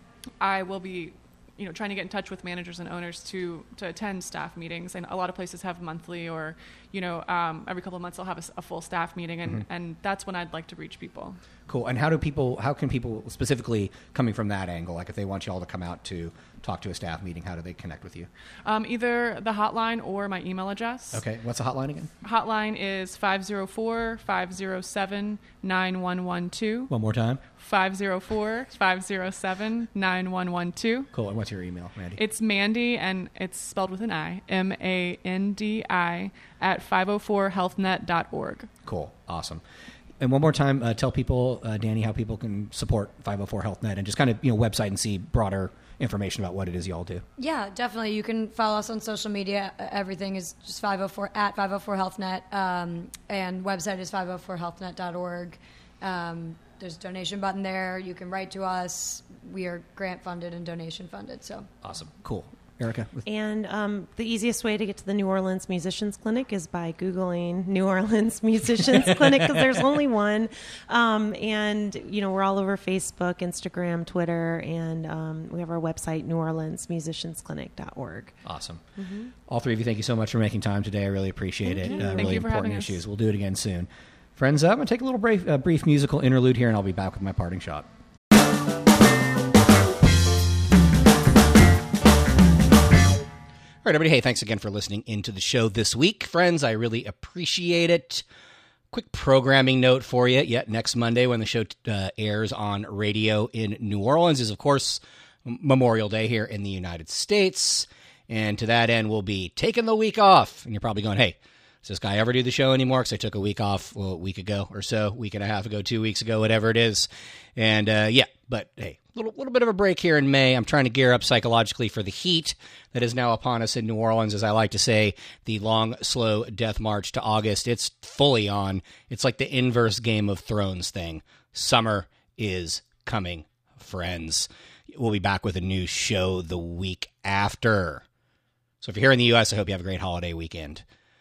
I will be, you know, trying to get in touch with managers and owners to to attend staff meetings. And a lot of places have monthly or, you know, um, every couple of months I'll have a, s- a full staff meeting, and, Mm-hmm. and that's when I'd like to reach people. Cool. And how do people, how can people specifically coming from that angle, like if they want you all to come out to talk to a staff meeting, how do they connect with you? Um, either the hotline or my email address. Okay. What's the hotline again? Hotline is five oh four, five oh seven, nine one one two. One more time. five oh four, five oh seven, nine one one two. Cool. And what's your email, Mandy? It's Mandy, and it's spelled with an I, M A N D I, at five oh four health net dot org. Cool. Awesome. And one more time, uh, tell people, uh, Danny, how people can support five oh four Health Net and just kind of, you know, website and see broader information about what it is you all do. Yeah, definitely. You can follow us on social media. Everything is just five oh four at five oh four health net, um, and website is five oh four health net dot org. Um, there's a donation button there. You can write to us. We are grant funded and donation funded. So Awesome. Cool. Erica? With- And um, the easiest way to get to the New Orleans Musicians Clinic is by Googling New Orleans Musicians Clinic, because there's only one. Um, and, you know, we're all over Facebook, Instagram, Twitter, and um, we have our website, new orleans musicians clinic dot org. Awesome. Mm-hmm. All three of you, thank you so much for making time today. I really appreciate Thank it. you. Uh, Thank really you for important having us. issues. We'll do it again soon. Friends, uh, I'm going to take a little brief, uh, brief musical interlude here, and I'll be back with my parting shot. All right, everybody. Hey, thanks again for listening into the show this week. Friends, I really appreciate it. Quick programming note for you. Yet next Monday, when the show uh, airs on radio in New Orleans, is, of course, Memorial Day here in the United States. And to that end, we'll be taking the week off. And you're probably going, hey, does this guy ever do the show anymore? Because I took a week off well, a week ago or so, week and a half ago, two weeks ago, whatever it is. And uh, yeah, but hey, a little, little bit of a break here in May. I'm trying to gear up psychologically for the heat that is now upon us in New Orleans. As I like to say, the long, slow death march to August. It's fully on. It's like the inverse Game of Thrones thing. Summer is coming, friends. We'll be back with a new show the week after. So if you're here in the U S, I hope you have a great holiday weekend.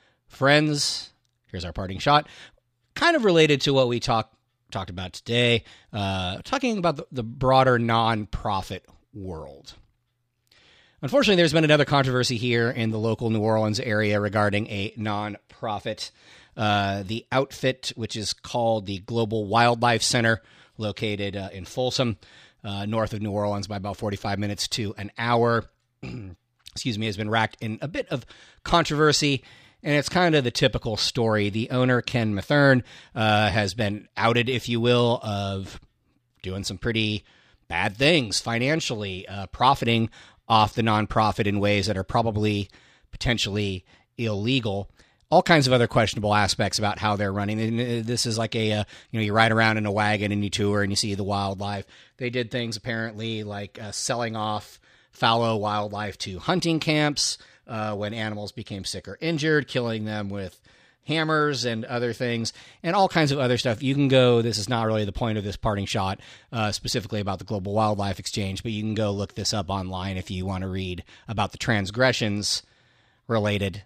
Friends, here's our parting shot. Kind of related to what we talked talked about today, uh, talking about the, the broader nonprofit world. Unfortunately, there's been another controversy here in the local New Orleans area regarding a nonprofit. Uh, the outfit, which is called the Global Wildlife Center, located uh, in Folsom, uh, north of New Orleans by about forty-five minutes to an hour, excuse me, has been racked in a bit of controversy. And it's kind of the typical story. The owner, Ken Mathern, uh, has been outed, if you will, of doing some pretty bad things financially, uh, profiting off the nonprofit in ways that are probably potentially illegal. All kinds of other questionable aspects about how they're running. And this is like a, uh, you know, you ride around in a wagon and you tour and you see the wildlife. They did things apparently like uh, selling off fallow wildlife to hunting camps, Uh, when animals became sick or injured, killing them with hammers and other things, and all kinds of other stuff. You can go, this is not really the point of this parting shot, uh, specifically about the Global Wildlife Exchange, but you can go look this up online if you want to read about the transgressions related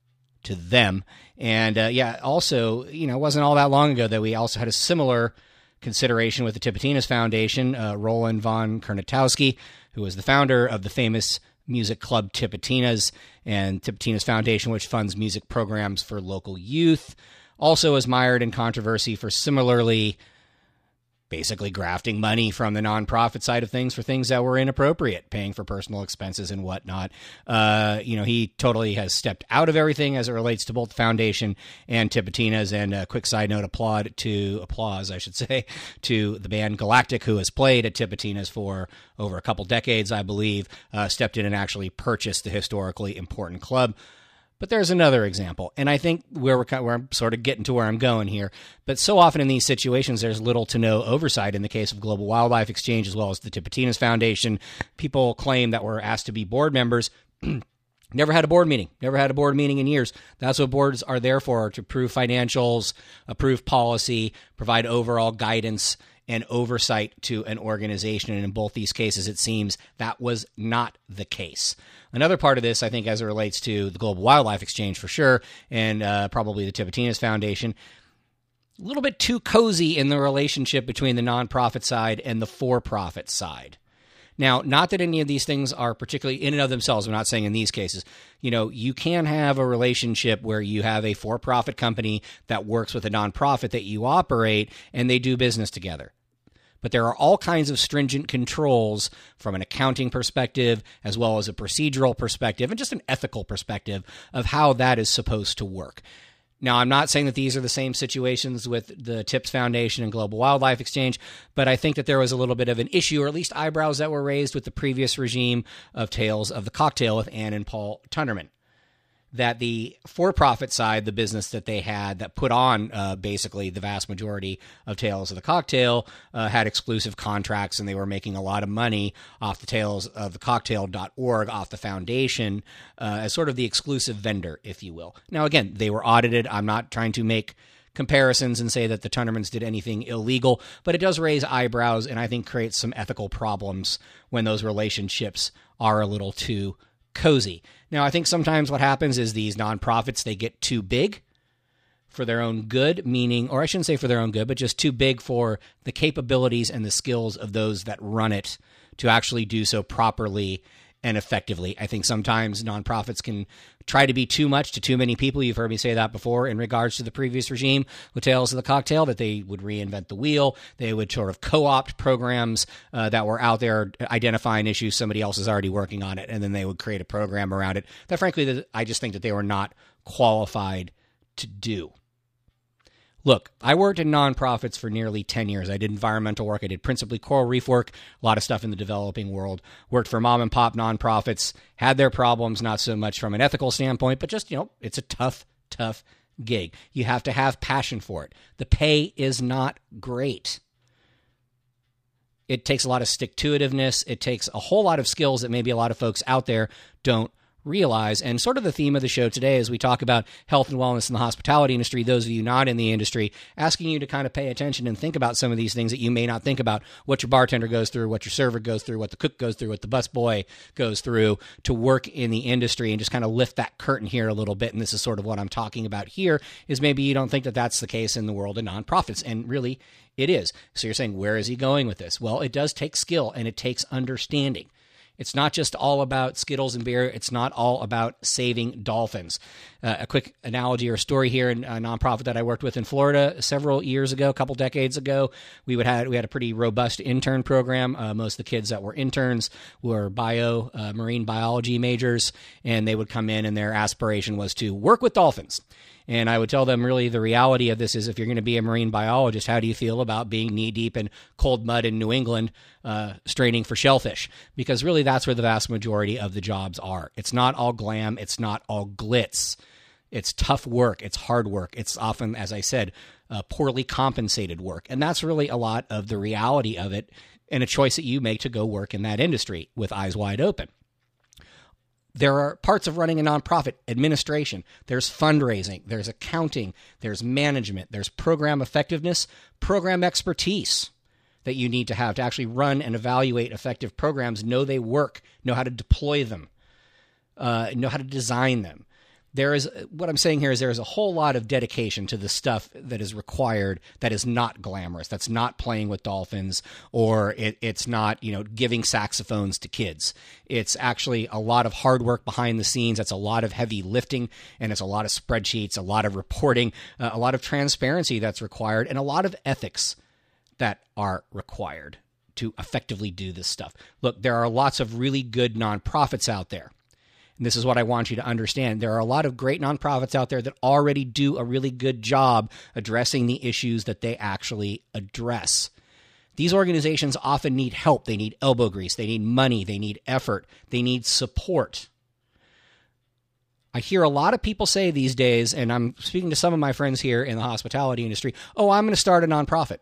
to them. And uh, yeah, also, you know, it wasn't all that long ago that we also had a similar consideration with the Tipitinas Foundation. uh, Roland von Kernatowski, who was the founder of the famous music club Tipitinas, and Tipitinas Foundation, which funds music programs for local youth, also is mired in controversy for similarly basically grafting money from the nonprofit side of things for things that were inappropriate, paying for personal expenses and whatnot. Uh, you know, he totally has stepped out of everything as it relates to both the foundation and Tipitinas. And a quick side note, applaud to applause, I should say, to the band Galactic, who has played at Tipitinas for over a couple decades, I believe, uh, stepped in and actually purchased the historically important club. But there's another example, and I think where we're where I'm sort of getting to where I'm going here. But so often in these situations, there's little to no oversight. In the case of Global Wildlife Exchange, as well as the Tipitinas Foundation, people claim that we're asked to be board members. Never had a board meeting. Never had a board meeting in years. That's what boards are there for, to approve financials, approve policy, provide overall guidance and oversight to an organization. And in both these cases, it seems that was not the case. Another part of this, I think, as it relates to the Global Wildlife Exchange for sure, and uh, probably the Tipitinas Foundation, a little bit too cozy in the relationship between the nonprofit side and the for-profit side. Now, not that any of these things are particularly in and of themselves. I'm not saying in these cases. You know, you can have a relationship where you have a for-profit company that works with a nonprofit that you operate, and they do business together. But there are all kinds of stringent controls from an accounting perspective, as well as a procedural perspective, and just an ethical perspective of how that is supposed to work. Now, I'm not saying that these are the same situations with the TIPS Foundation and Global Wildlife Exchange, but I think that there was a little bit of an issue, or at least eyebrows that were raised with the previous regime of Tales of the Cocktail with Ann and Paul Tunnerman. That the for-profit side, the business that they had that put on uh, basically the vast majority of Tales of the Cocktail, uh, had exclusive contracts, and they were making a lot of money off the tales of the cocktail dot org, off the foundation, uh, as sort of the exclusive vendor, if you will. Now, again, they were audited. I'm not trying to make comparisons and say that the Tunnermans did anything illegal, but it does raise eyebrows and I think creates some ethical problems when those relationships are a little too cozy. Now, I think sometimes what happens is these nonprofits, they get too big for their own good, meaning, or I shouldn't say for their own good, but just too big for the capabilities and the skills of those that run it to actually do so properly and effectively. I think sometimes nonprofits can try to be too much to too many people. You've heard me say that before in regards to the previous regime with Tales of the Cocktail, that they would reinvent the wheel. They would sort of co-opt programs uh, that were out there identifying issues. Somebody else is already working on it, and then they would create a program around it that, frankly, I just think that they were not qualified to do. Look, I worked in nonprofits for nearly ten years. I did environmental work. I did principally coral reef work, a lot of stuff in the developing world. Worked for mom and pop nonprofits, had their problems, not so much from an ethical standpoint, but just, you know, it's a tough, tough gig. You have to have passion for it. The pay is not great. It takes a lot of stick-to-itiveness. It takes a whole lot of skills that maybe a lot of folks out there don't realize. And sort of the theme of the show today as we talk about health and wellness in the hospitality industry, those of you not in the industry, asking you to kind of pay attention and think about some of these things that you may not think about, what your bartender goes through, what your server goes through, what the cook goes through, what the busboy goes through to work in the industry, and just kind of lift that curtain here a little bit. And this is sort of what I'm talking about here, is maybe you don't think that that's the case in the world of nonprofits, and really it is. So you're saying, where is he going with this? Well, it does take skill and it takes understanding. It's not just all about Skittles and beer. It's not all about saving dolphins. Uh, a quick analogy or story here in a nonprofit that I worked with in Florida several years ago, a couple decades ago. We would have we had a pretty robust intern program. Uh, most of the kids that were interns were bio, uh, marine biology majors, and they would come in and their aspiration was to work with dolphins. And I would tell them, really, the reality of this is, if you're going to be a marine biologist, how do you feel about being knee-deep in cold mud in New England, uh, straining for shellfish? Because really, that's where the vast majority of the jobs are. It's not all glam. It's not all glitz. It's tough work. It's hard work. It's often, as I said, uh, poorly compensated work. And that's really a lot of the reality of it, and a choice that you make to go work in that industry with eyes wide open. There are parts of running a nonprofit: administration, there's fundraising, there's accounting, there's management, there's program effectiveness, program expertise that you need to have to actually run and evaluate effective programs, know they work, know how to deploy them, uh, know how to design them. There is, what I'm saying here is there is a whole lot of dedication to the stuff that is required that is not glamorous. That's not playing with dolphins, or it, it's not, you know, giving saxophones to kids. It's actually a lot of hard work behind the scenes. That's a lot of heavy lifting, and it's a lot of spreadsheets, a lot of reporting, uh, a lot of transparency that's required, and a lot of ethics that are required to effectively do this stuff. Look, there are lots of really good nonprofits out there. And this is what I want you to understand. There are a lot of great nonprofits out there that already do a really good job addressing the issues that they actually address. These organizations often need help. They need elbow grease. They need money. They need effort. They need support. I hear a lot of people say these days, and I'm speaking to some of my friends here in the hospitality industry, oh, I'm going to start a nonprofit.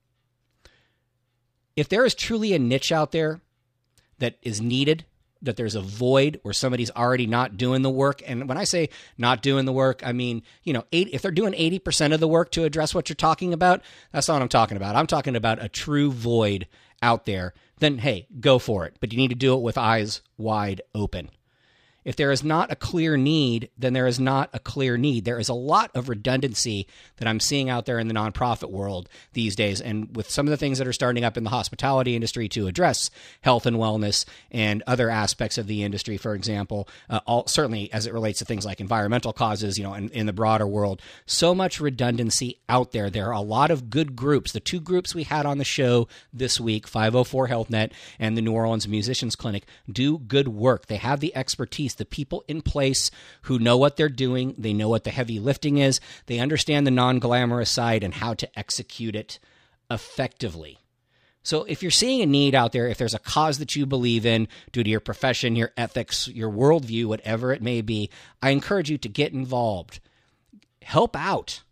If there is truly a niche out there that is needed, that there's a void where somebody's already not doing the work. And when I say not doing the work, I mean, you know, eight, if they're doing eighty percent of the work to address what you're talking about, that's not what I'm talking about. I'm talking about a true void out there. Then, hey, go for it. But you need to do it with eyes wide open. If there is not a clear need, then there is not a clear need. There is a lot of redundancy that I'm seeing out there in the nonprofit world these days. And with some of the things that are starting up in the hospitality industry to address health and wellness and other aspects of the industry, for example, uh, all, certainly as it relates to things like environmental causes, you know, in, in the broader world, so much redundancy out there. There are a lot of good groups. The two groups we had on the show this week, five oh four Health Net and the New Orleans Musicians Clinic, do good work. They have the expertise, the people in place who know what they're doing. They know what the heavy lifting is. They understand the non-glamorous side and how to execute it effectively. So if you're seeing a need out there, if there's a cause that you believe in due to your profession, your ethics, your worldview, whatever it may be, I encourage you to get involved. Help out.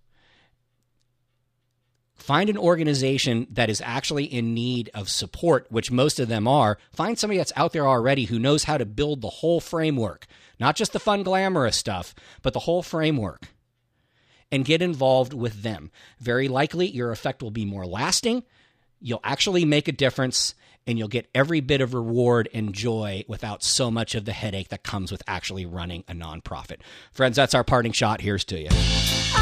Find an organization that is actually in need of support, which most of them are. Find somebody that's out there already who knows how to build the whole framework, not just the fun, glamorous stuff, but the whole framework, and get involved with them. Very likely your effect will be more lasting. You'll actually make a difference, and you'll get every bit of reward and joy without so much of the headache that comes with actually running a nonprofit. Friends, that's our parting shot. Here's to you.